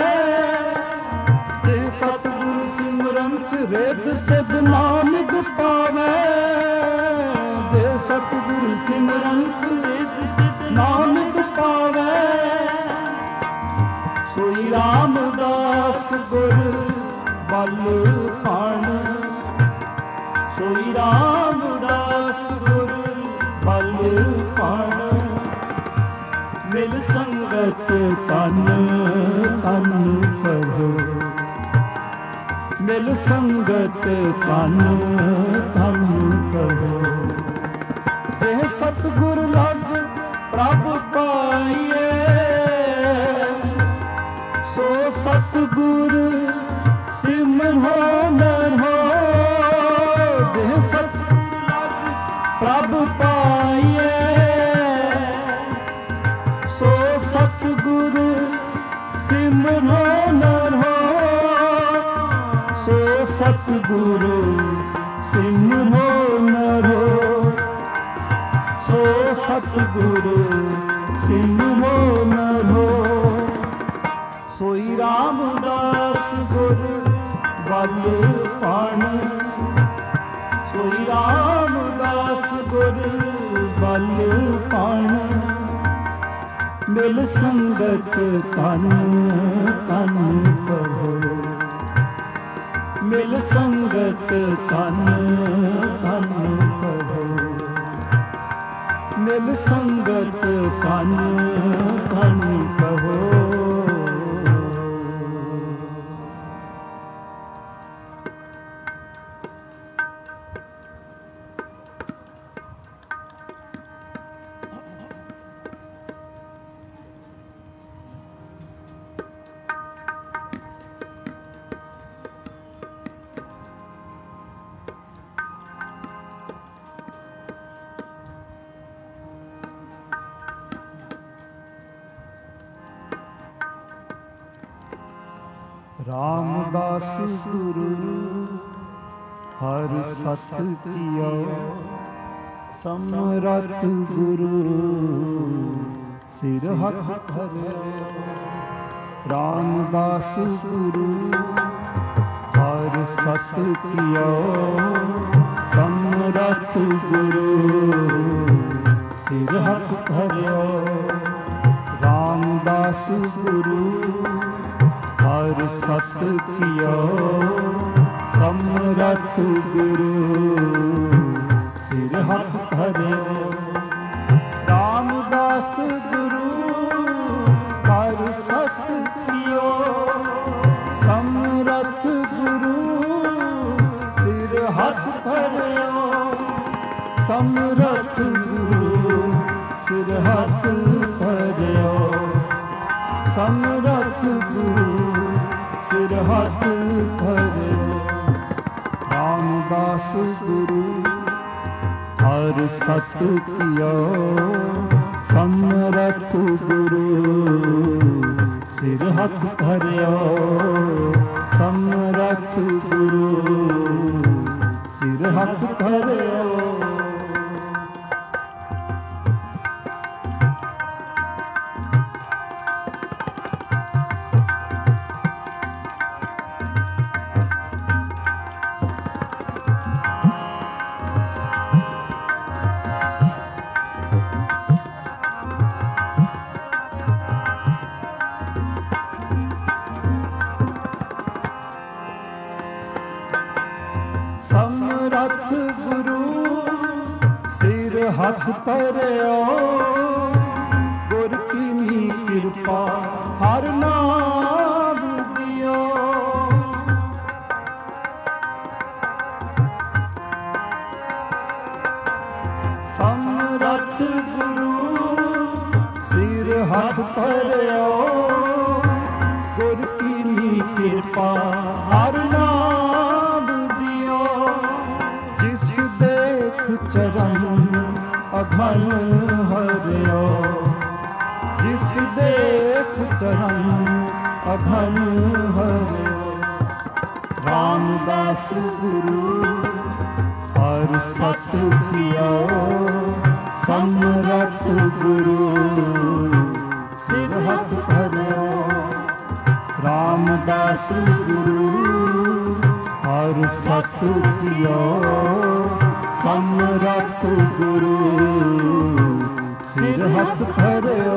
ਜੇ ਸਤਿਗੁਰ ਸਿਮਰੰਤ ਰਿੱਧ ਸਿੱਧ ਨਾਨਕ ਪਾਵੇ। ਜੇ ਸਤਿਗੁਰ ਸਿਮਰੰਤ ਰਿੱਧ ਸਿੱਧ ਨਾਨਕ ਪਾਵੇ। ਸੋਈ ਰਾਮਦਾਸ ਗੁਰ ਬਲ ਭਾਣ। ਸੋਈ ਰਾਮਦਾਸ ਗੁਰ ਬਲ ਭਾਣ। ਮਿਲ ਸੰਗਤ ਤਨ ਤਨ ਕਰੋ। ਮਿਲ ਸੰਗਤ ਤਨ ਤਨ ਕਰੋ। ਜੇ ਸਤਿਗੁਰ ਲਗ ਪ੍ਰਭ ਪਾਈਏ। ਸੋ ਸਤਿਗੁਰ ਸਿਮਰੋ ਨਰੋ। ਜੇ ਸਤਿਗੁਰ ਲਗ ਪ੍ਰਭ ਪਾਈਏ। ਸੋ ਸਤਿਗੁਰ ਸਿਮਰੋ ਨਰੋ। ਸੋ ਸਤਿਗੁਰ ਸਿਮਰੋ ਨਰੋ। ਸੋ ਸਤਿਗੁਰ ਸਿਮਰੋ ਨਰੋ। ਸੋਈ ਰਾਮਦਾਸ ਗੁਰ ਬਲ ਭਾਣ। ਸੋਈ ਰਾਮਦਾਸ ਗੁਰ ਬਲ ਭਾਣ। ਮਿਲ ਸੰਗਤ ਤਨ ਤਨ ਕਹੋ। ਮਿਲ ਸੰਗਤ ਤਨ ਤਨ ਕਹੋ। ਮਿਲ ਸੰਗਤ ਤਨ ਤਨ ਕਹੋ। ਰਾਮਦਾਸ ਗੁਰੂ ਹਰ ਸਤ ਕੀਓ। ਸਮਰਥ ਗੁਰੂ ਸਿਰ ਹੱਥ ਧਰਿਓ। ਰਾਮਦਾਸ ਗੁਰੂ ਹਰ ਸਤ ਕੀਓ। ਸਮਰਥ ਗੁਰੂ ਸਿਰ ਹੱਥ ਧਰਿਓ। ਰਾਮਦਾਸ ਗੁਰੂ ਹਰ ਸਤ ਕੀਓ। ਸਮਰਥ ਗੁਰੂ ਸਿਰ ਹੱਥ ਧਰਿਓ। ਰਾਮਦਾਸ ਗੁਰੂ ਹਰ ਸਤ ਕੀਓ। ਸਮਰਥ ਗੁਰੂ ਸਿਰ ਹੱਥ ਧਰਿਓ। ਸਮਰਥ ਗੁਰੂ ਸਿਰ ਹੱਥ ਧਰਿਓ। ਸਮਰਥ ਗੁਰੂ ਸਿਰ ਹੱਥ ਧਰਿਓ। ਰਾਮਦਾਸ ਗੁਰੂ ਹਰ ਸਤ ਕੀਓ। ਸਮਰਥ ਗੁਰੂ ਸਿਰ ਹੱਥ ਧਰਿਓ। ਸਮਰਥ ਗੁਰੂ ਸਿਰ ਹੱਥ ਧਰਿਓ। ਸਮਰਥ ਗੁਰੂ ਸਿਰ ਹੱਥ ਧਰਿਓ। ਗੁਰ ਕੀ ਕਿਰਪਾ ਹਰ ਨਾਮ ਦਿਓ। किरपा हर नाम दियो, जिस देख चरण अघन हरियो, जिस देख चरण अघन हरियो। रामदास गुरु हर सत कियो, समरथ गुरु सिरहत धरियो। रामदास गुरु हर सत कियो, समरथ गुरु सिरहत धरियो।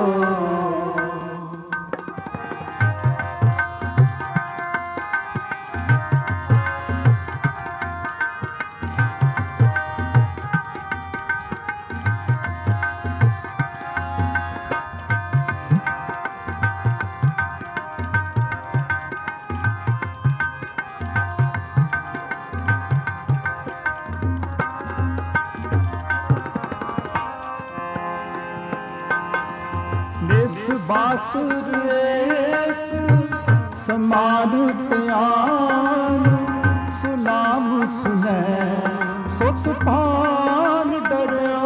बासुर एक समान प्यान, सुनाम सुनै सुत पान डरियो।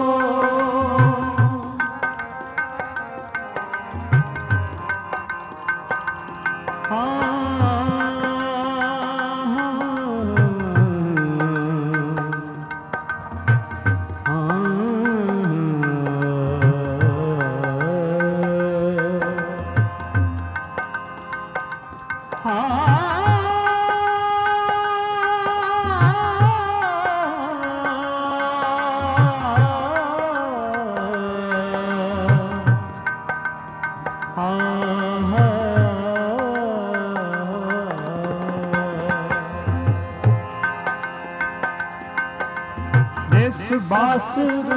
बासुर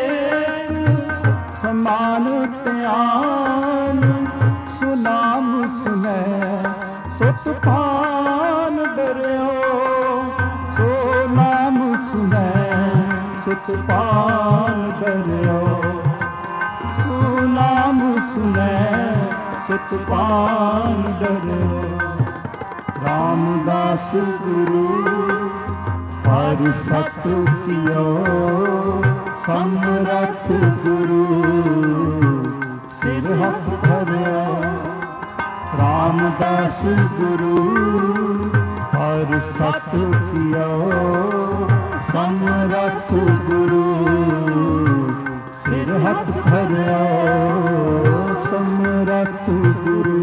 समान त्यान, सुनाम सुनै सुत पान डरियो। सो नाम सुनै सुत पान डरियो, सो नाम सुनै सुत पान डरियो। रामदास गुरु हर सत कियो, समरथ गुरु सिरहत धरियो। रामदास गुरु हर सत कियो, समरथ गुरु सिरहत धरियो। समरथ गुरु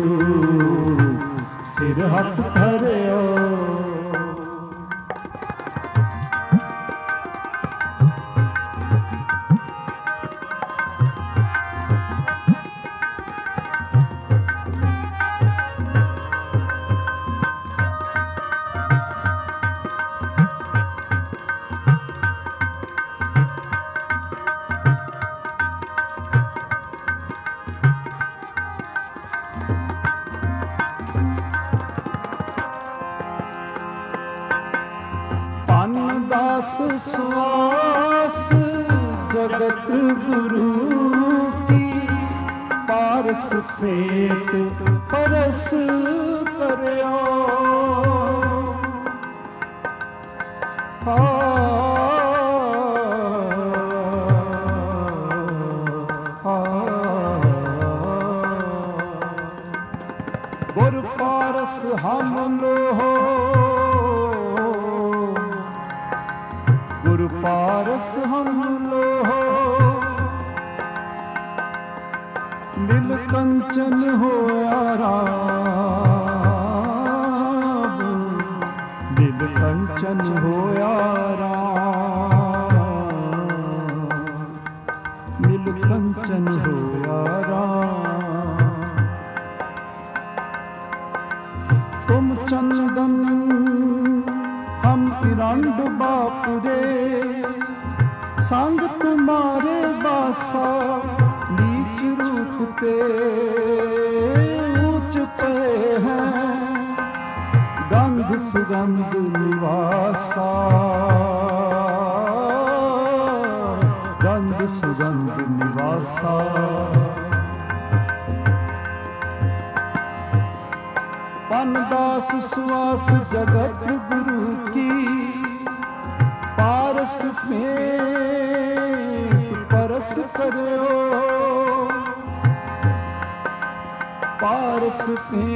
सिरहत धरियो। दास सुआस जगत गुरु की, पारस फेट परस करियो। गुर पारस हम लोहो, गुरु पारस हम लोहो। नील कंचन होया राम, नील कंचन होया राम, नील कंचन होया राम। तुम चंदन हम पिरांड बापुरे, संग तुम्हारे बासा नीच रूप ते ऊंच पे हैं। गंध सुगंध निवासा, गंध सुगंध निवासा। पन दास सुवास जगत गुरु की पारस में परस करो पारस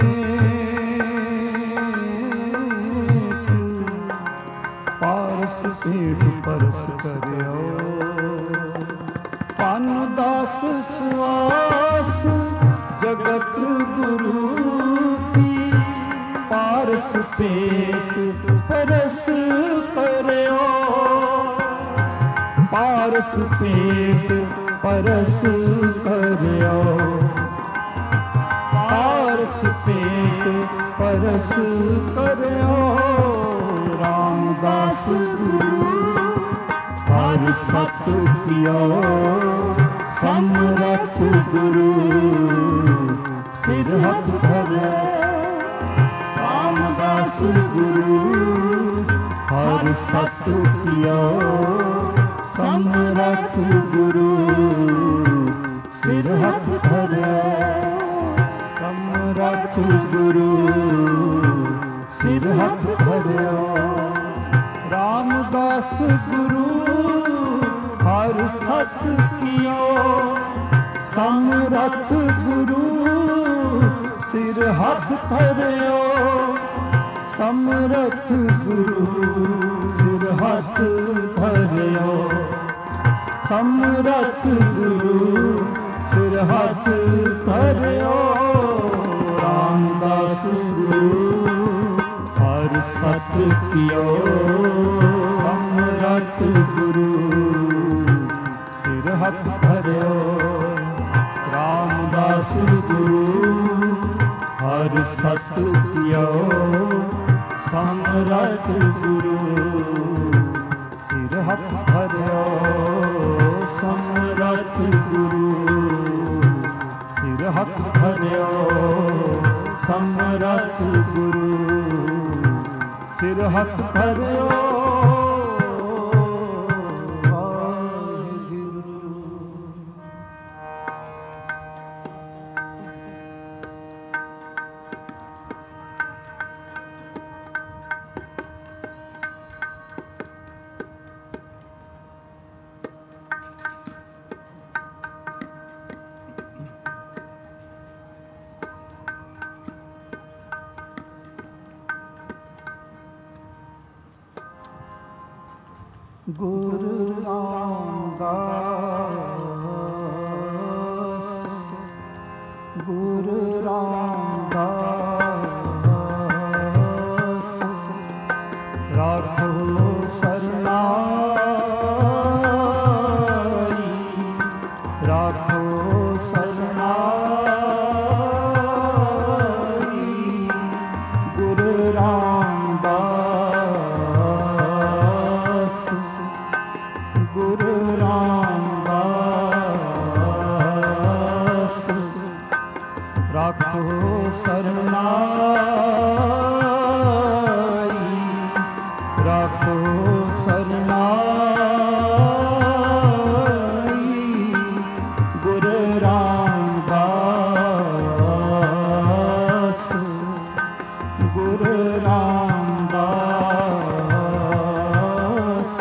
पारस पेट परस करो पन दास सुवास जगत गुरु की पारस पेट परस करो पारस पेट परस करो पारस पेट परस करो रामदास गुरु हर सत कियो समरथ गुरु सिर हथ धरे रामदास गुरु हर सत कियो समरथ गुरु सिर हथ धरे समरथ गुरु सिर हथ धरे रामदास गुरु हर सत कियो समरथ गुरु सिर हथ धरियो समरथ गुरु सिर हथ धरियो समरथ गुरु सिर हथ धरियो रामदास गुरु हर सत कियो समरथ गुरु सिर हथ धरियो रामदास गुरु हर सत कियो समरथ गुरु सिर हथ धरियो समरथ गुरु सिर हथ धरियो समरथ गुरु सिर हथ धरियो गुरु रामदास गुरु रामदास राखो सरनाई राखो सरनाई गुरु रामदास गुरु रामदास राखो सरनाई राखो सरनाई गुरु रामदास गुरु रामदास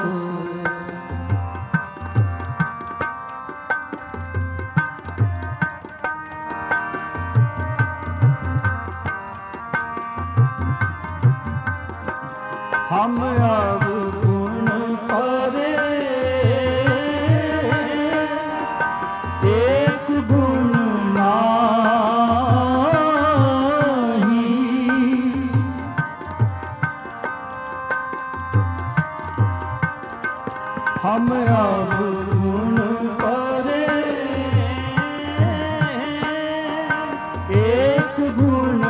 हम अब गुण करे एक गुण नाही हम अब गुण करे एक गुण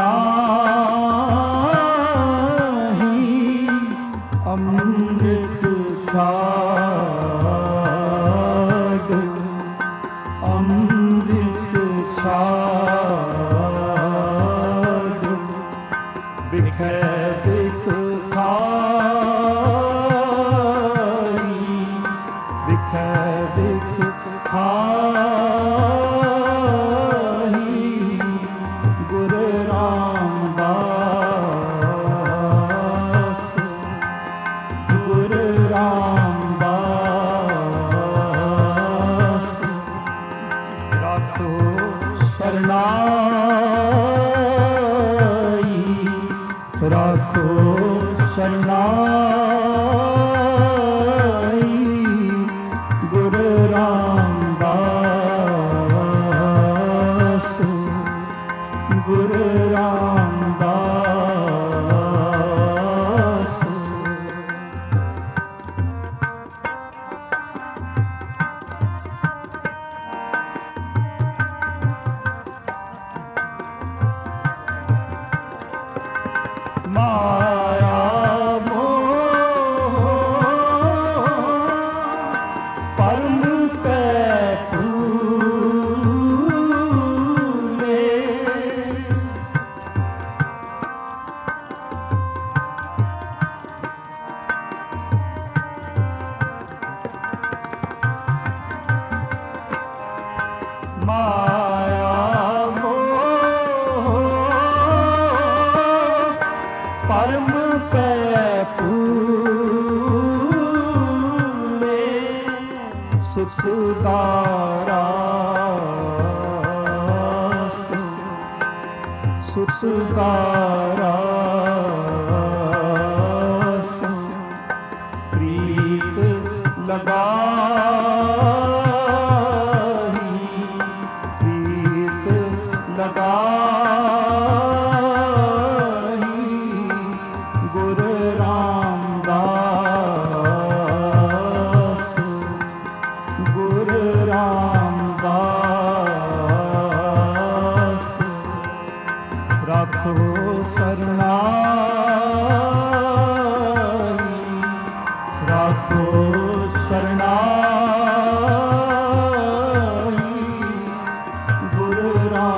नाही अमृत छाड़ अमृत छाड़ बिखै बिख खाई बिखै बिख खाई गुरु रामदास राखो शरणाई गुरु रामदास गुरु रामदास। माया मोह परम पे फूले, माया परम पे फूले, सुखदारा सुखदारा प्रीत लगाही प्रीत लगाही गुरु रामदास गुरु रामदास। राखो शरणाई राखो शरणाई गुरु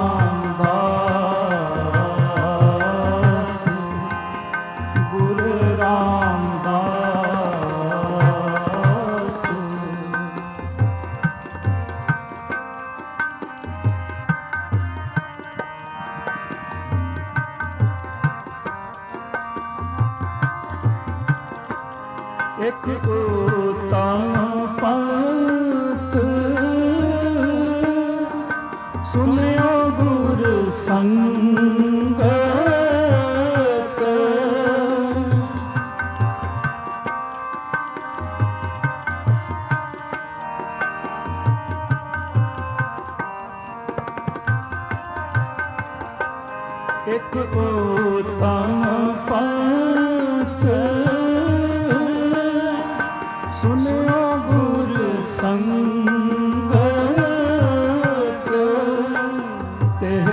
रामदास गुरु रामदास। एक उत्तम पंथ सुनियो गुरु संगत, एक उत्तम पंथ सुनियो गुरु संगत, तेह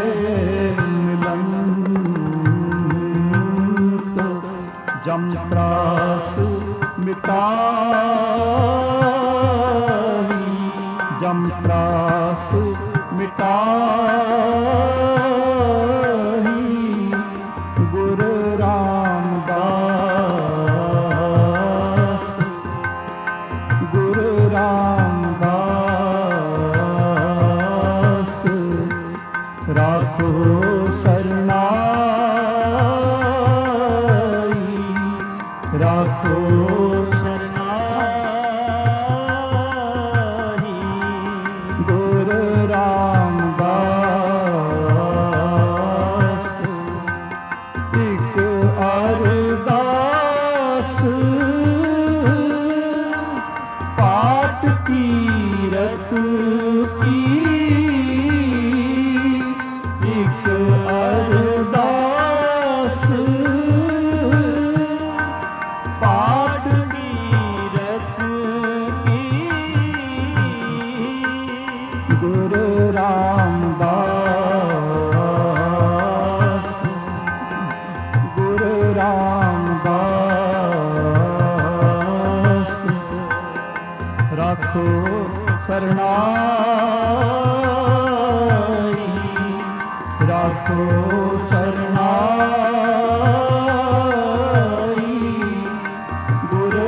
मिलंत जम त्रास मिटाही जम त्रास मिटाही गुरु रामदास गुरु रामदास। राखो शरणाई राखो शरणाई गुरु रामदास। एक अरदास पाठ कीरत की, एक अरदास पाठ कीरत की गुरु रामदास गुरु रामदास। राखो शरणाई राखो शरणाई गुरु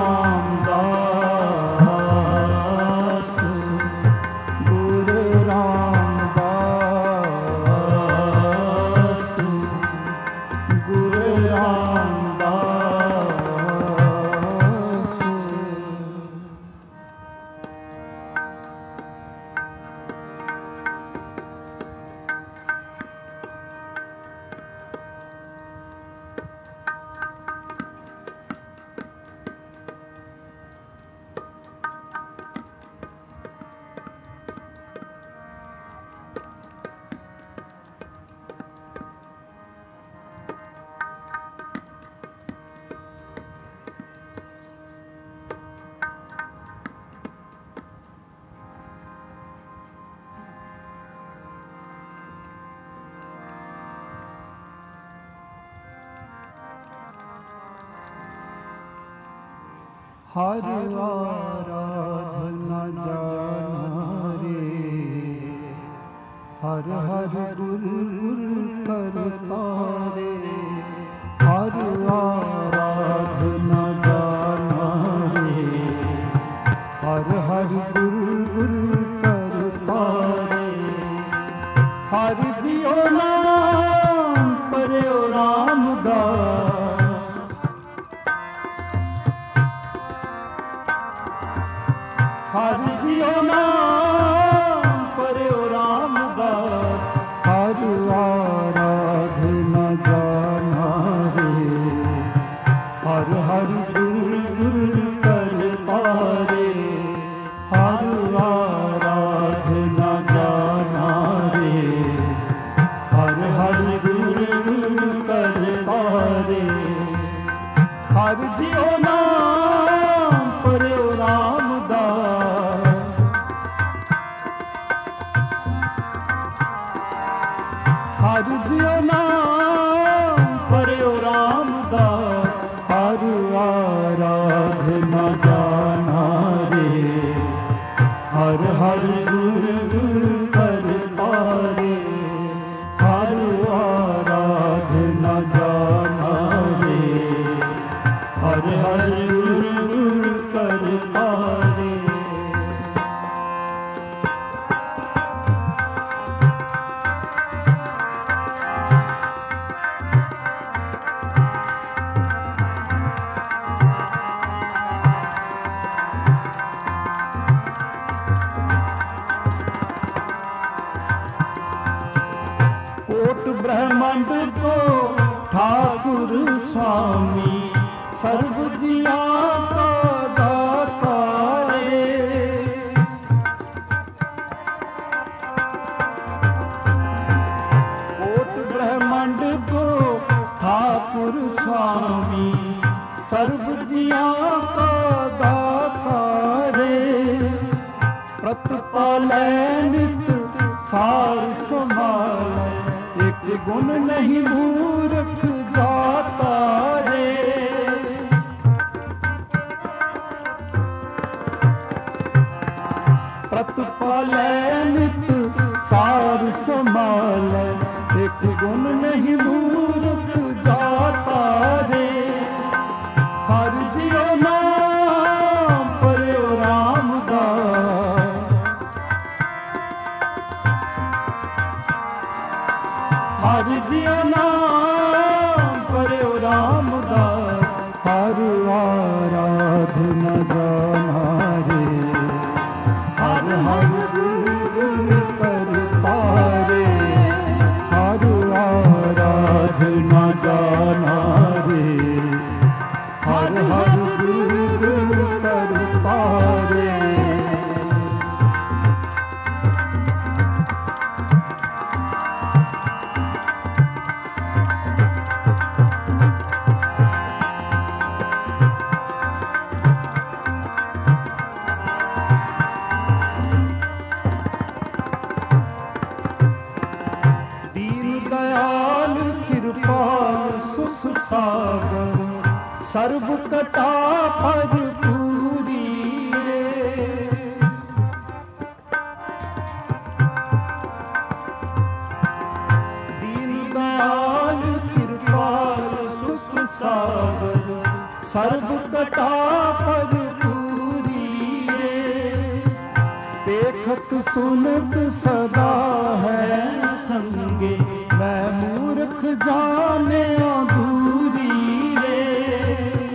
रामदास गुरु रामदास गुरु रामदास। हर आराधना जाना रे, हर हर गुरु गुरु करता रे, हर आराधना जाना रे, हर हर गुरु गुरु करता रे, हर जियो नाम परयो रामदास, हर जियो नाम परयो रामदास, हर आराधना जाना रे, हर हर गुरु गुरु करता रे, हर आराधना जाना रे, हर हर गुरु गुरु करता रे, हर जियो नाम परयो रामदास, हर जियो नाम परयो रामदास, हर आराधना जाना रे, हर हर गुरु गुरु करता रे, हर आराधना जाना रे, हर हर गुरु गुरु करता रे। कोट ब्रह्मांड को ठाकुर स्वामी, सर्व जिया का दाता रे, कोट ब्रह्मांड को ठाकुर स्वामी, सर्व जिया का दाता रे, प्रतिपालै नित सार संभालै, एक गुण नहीं मूर्ख जाता रे, प्रतिपालै नित सार संभालै, एक गुण नहीं मूर्ख जाता रे, हर जियो नाम परयो रामदास, हर जियो नाम परयो रामदास, हर आराधना जाना रे, हर हर गुरु गुरु करता रे, हर आराधना जाना रे, हर हर गुरु गुरु करता रे। दयाल कृपाल सुख सागर, सर्व कटा पर पूरी रे, दीन दयाल कृपाल सुख सागर, सर्व कटा पर पूरी रे, देखत सुनत सदा है संगे, मैं मूर्ख जाने अधूरी रे,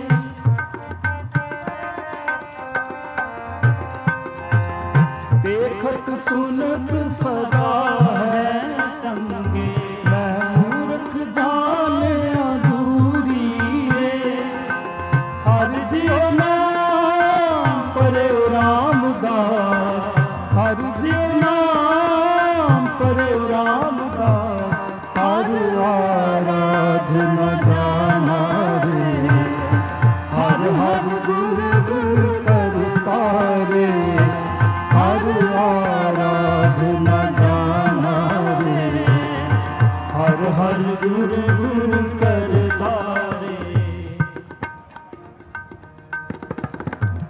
देखत सुनत सदा है संगे, मैं मूर्ख जाने अधूरी रे, हर जियो नाम परयो रामदास, हर जियो नाम परयो रामदास, हर आराधना जाना रे, हर हर गुरु गुरु करता रे, हर आराधना जाना रे, हर हर गुरु गुरु करता रे।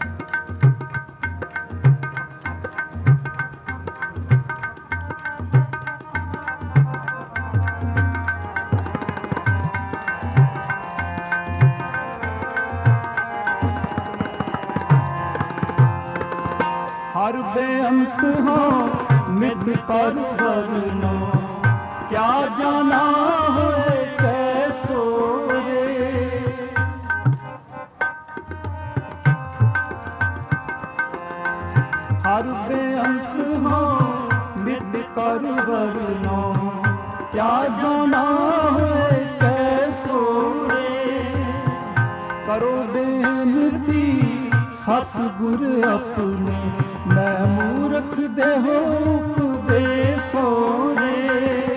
हर बेअंत हो मिट कर वरनो, क्या जाना होए कैसो रे। हर बेअंत हो मिट कर वरनो, क्या जाना होए कैसो रे। करो बेनती सतगुर अपने, मैं मूर्ख देहो उपदेसो रे।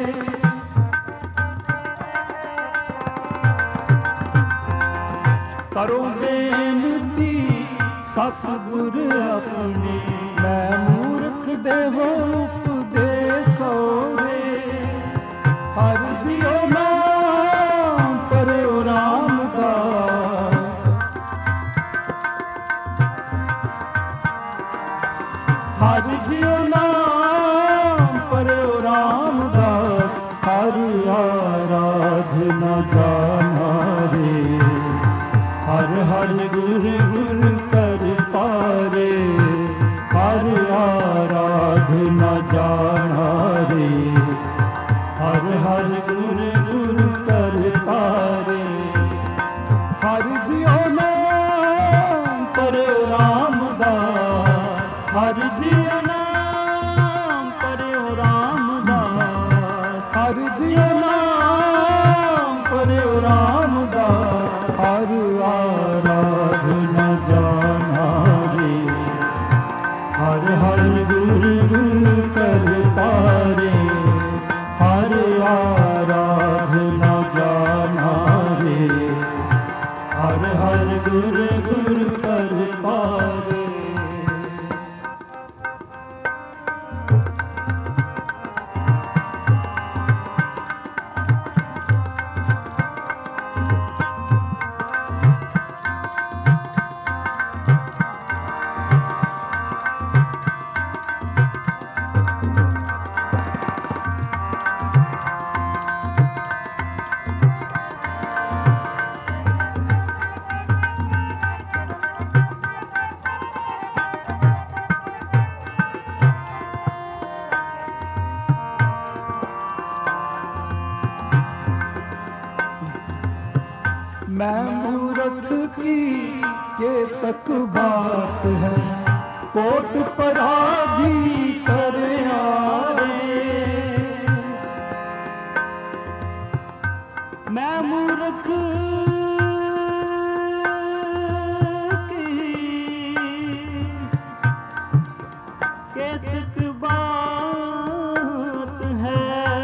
करो बेनती सतगुर अपने, मैं मूर्ख देहो उपदेसो रे। हर जियो नाम परयो रामदास, हर जियो नाम परयो रामदास। हर आराधना जाना रे, हर हर गुर गुर कर पारे। हर आराधना जाना रे, हर हर गुर गुर कर पारे। हर जियो नाम परयो रामदास, हर जियो नाम परयो रामदास। हर जियो नाम परयो रामदास। हर आराधना जाना रे, हर हर गुर गुर कर पारे। हर आराधना जाना रे, हर हर गुर गुर कर पारे। मैं मूरख की ये तक बात है, कोट पराधी कर आए। मैं मूरख की ये तक बात है,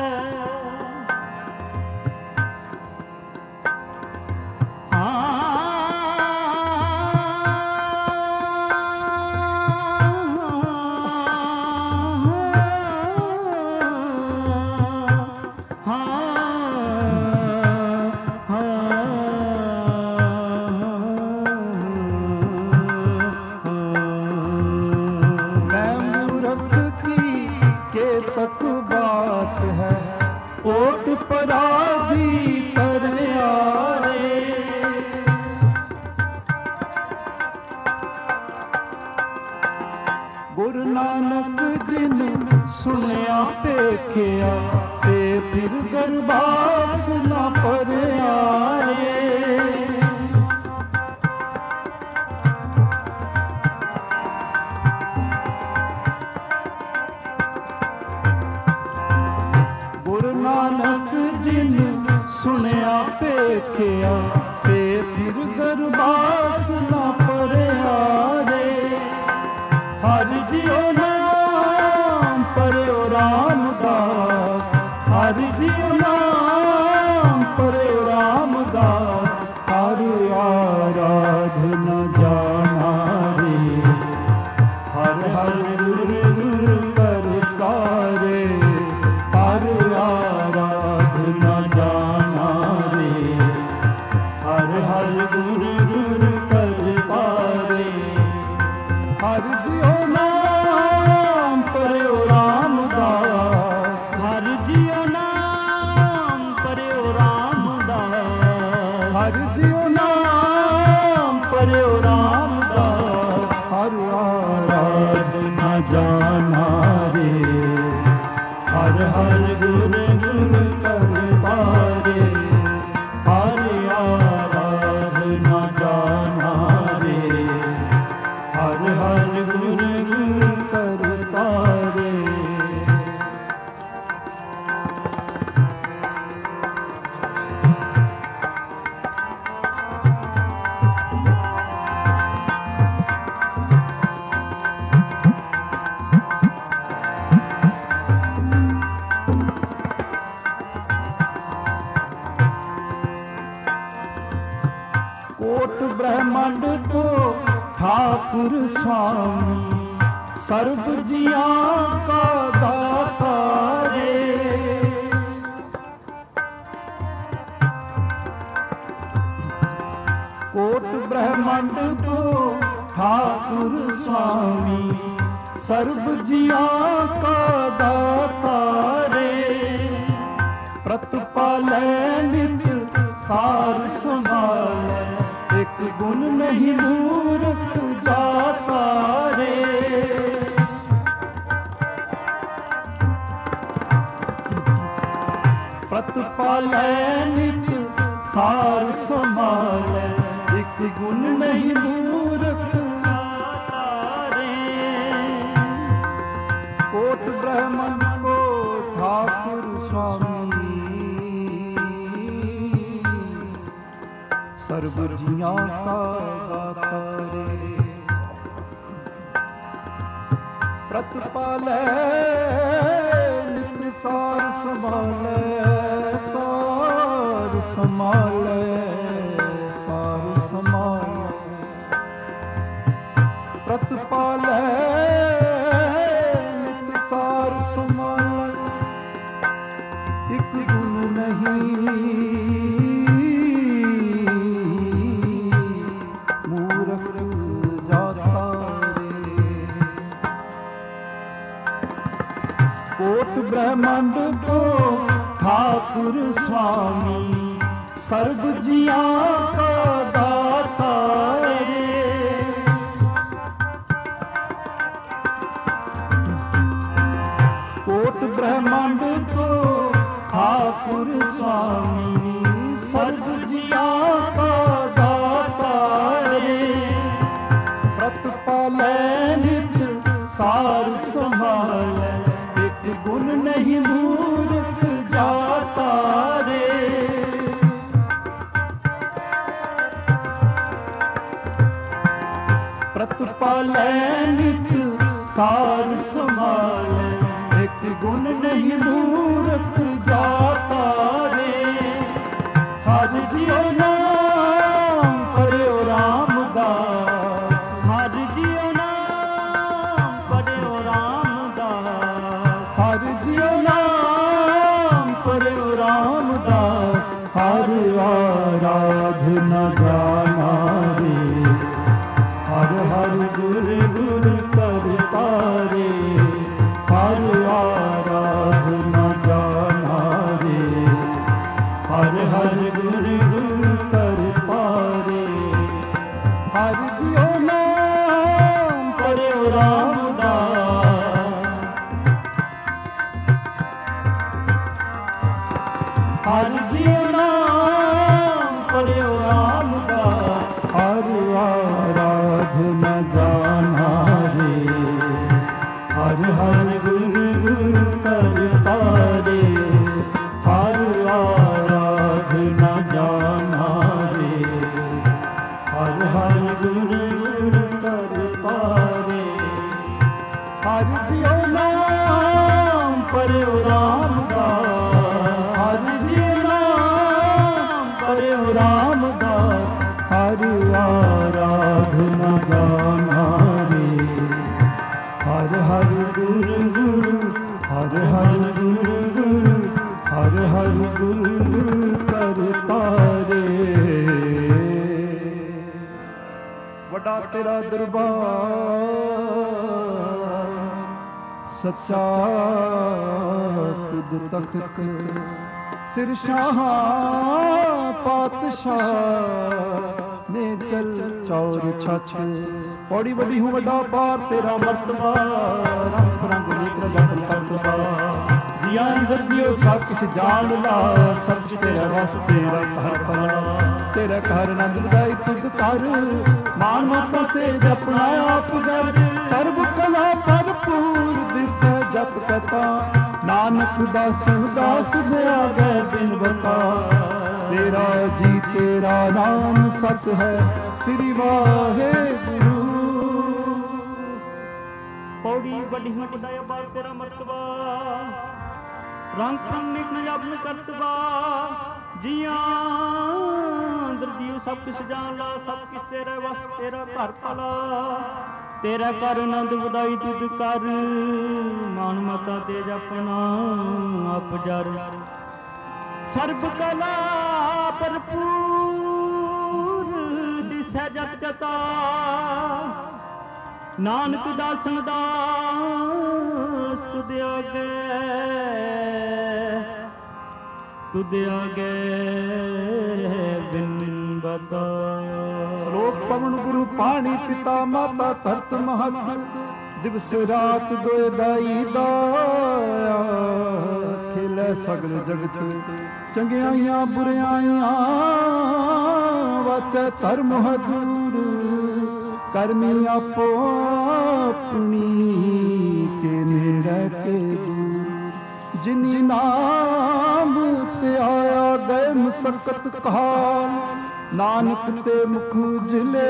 तक बात है, ओट पराधी कर आए। गुरु नानक जिन सुनया देखिया, से फिर दरबार न पर आए। गुरु नानक जिन सुनया देखिया, से फिर दरबार न पर आए। हर जियो नाम परयो रामदास, हर जियो नाम परयो रामदास। हर आराधना जाना रे, हर हर गुर गुर कर पारे। हर आराधना जाना रे, हर हर गुर गुर कर पारे। हर जियो नाम परयो रामदास, हर जियो नाम परयो रामदास। हर जियो नाम परयो रामदास। हर आराधना कोट ब्रह्मांड को ठाकुर स्वामी सर्व जिया का दाता रे। कोट ब्रह्मांड को ठाकुर स्वामी सर्व जिया का दाता रे। प्रतिपालै नित सार संभालै, एक गुण नहीं मूर्ख जाता रे। प्रतिपालै नित सार संभालै, एक गुण नहीं मूर्ख जाता रे। कोट ब्रह्मांड को ठाकुर स्वामी सर्व जिया का दाता रे। प्रतिपालै नित सार संभालै, सार संभालै, सार संभालै। प्रतिपालै नित सार संभालै, एक गुण नहीं ब्रह्मांड को ठाकुर स्वामी सर्व जिया का दाता रे। कोट ब्रह्मांड को ठाकुर स्वामी सर्व जिया का दाता रे। प्रतिपालै नित सार संभालै, गुण नहीं मूर्ख जाता रे। प्रतिपालै नित सार संभालै, एक गुण नहीं मूर्ख जाता रे। हर जियो नाम पर्यो रामदास, हर जियो नाम पर्यो रामदास, हर जियो नाम पर्यो रामदास। हर आराधना जाना रे, हर हर गुर गुर करता रे। हर आराधना जाना रे, हर हर गुर गुर करता रे। हर जियो नाम पर्यो रामदास, हर जियो नाम पर्यो रामदास। हर आराधना जाना रे, हर हर गुर गुर करता रे। हर आराधना जाना रे, हर हर गुर गुर करता रे। हर जियो नाम पर्यो रामदास, हर जियो नाम पर्यो रामदास। हर आराधना जाना रे, हर हर गुर गुर, हर हर गुर गुर, हर हर गुर गुर करता रे। वड्डा तेरा दरबार सच्चा तुद तख्त, सिर शाह पातशाह ने चल चौर छछ। पौड़ी बड़ी हूँ वड्डा पार तेरा मर्तबा, रंग रंग नेत्र जतन करतबा। जिया अंदर दियो सब कुछ जान ला, सब कुछ तेरा रस तेरा घर भला। तेरा घर नंद लगाई तुद कर, मानो तो तेज अपना आप जग। सर्व कला भरपूर दिसै जत कथा, नानक दासन दास तुझे आगे दिन बता। तेरा जी तेरा नाम सत है, श्री वाहे गुरु। पौड़ी बड़ी हूँ बड़ा बार तेरा मर्तबा, रंग रंग निक नजब करतबा। ਜੀਆਂ ਦਰਜੀਉ ਸਭ ਕਿਛ ਜਾਣ ਲਾ, ਸਭ ਕਿਛ ਤੇਰੇ ਵਸ, ਤੇਰਾ ਘਰ ਭਲਾ। ਤੇਰਾ ਕਰ ਆਨੰਦ ਵਧਾਈ ਤੁਧ ਕਰ, ਮਾਨ ਮਤਾ ਤੇਜ ਆਪਣਾ ਆਪ ਜਰ। ਸਰਬ ਕਲਾ ਭਰਪੂਰ ਦਿਸੈ ਜਤ ਕਤਾ, ਨਾਨਕ ਦਾਸਨ ਦਾਸ ਤੁਧ ਆਗੇ, ਤੁਧ ਆਗੇ ਬਿਨ ਬਤਾ। ਸ਼ਲੋਕ ਪਵਨ ਗੁਰੂ ਪਾਣੀ ਪਿਤਾ ਮਾਤਾ ਧਰਤ ਮਹਤ, ਦਿਵਸ ਰਾਤ ਦੋਇ ਦਾਈ ਦਾਇਆ। ਖੇਲੇ ਸਗਲ ਜਗਤ ਚੰਗਿਆਈਆਂ ਬੁਰਿਆਈਆਂ, ਵਾਚੈ ਧਰਮ ਹਦੂਰ ਕਰਮੀ ਆਪੋ ਆਪਣੀ, ਕੇ ਨੇੜੇ ਕੇ ਦੂਰ। ਜਿਨੀ ਨਾਮ ਤੇ ਆਇਆ ਗਏ ਮੁਸਕਤ ਕਾਲ, ਨਾਨਕ ਤੇ ਮੁਖ ਉਜਲੇ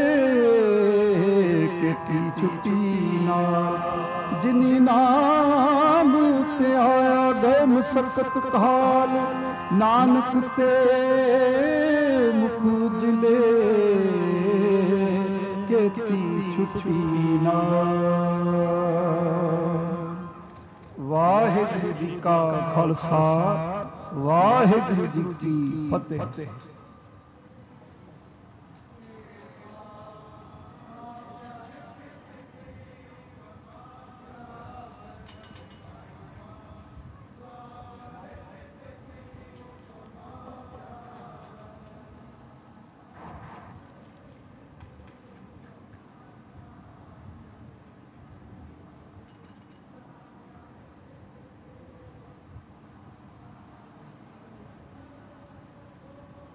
ਕੀਤੀ ਛੁੱਟੀ ਨਾਲ। ਜਿਨੀ ਨਾਮ ਤੇ ਆਇਆ ਗਏ ਮੁਸਕਤ ਕਾਲ, ਨਾਨਕ ਤੇ ਮੁਖ ਉਜਲੇ ਕੀਤੀ ਛੁੱਟੀ ਨਾਲ। ਵਾਹਿਗੁਰੂ ਜੀ ਕਾ ਖਾਲਸਾ, ਵਾਹਿਗੁਰੂ ਜੀ ਕੀ ਫਤਿਹ।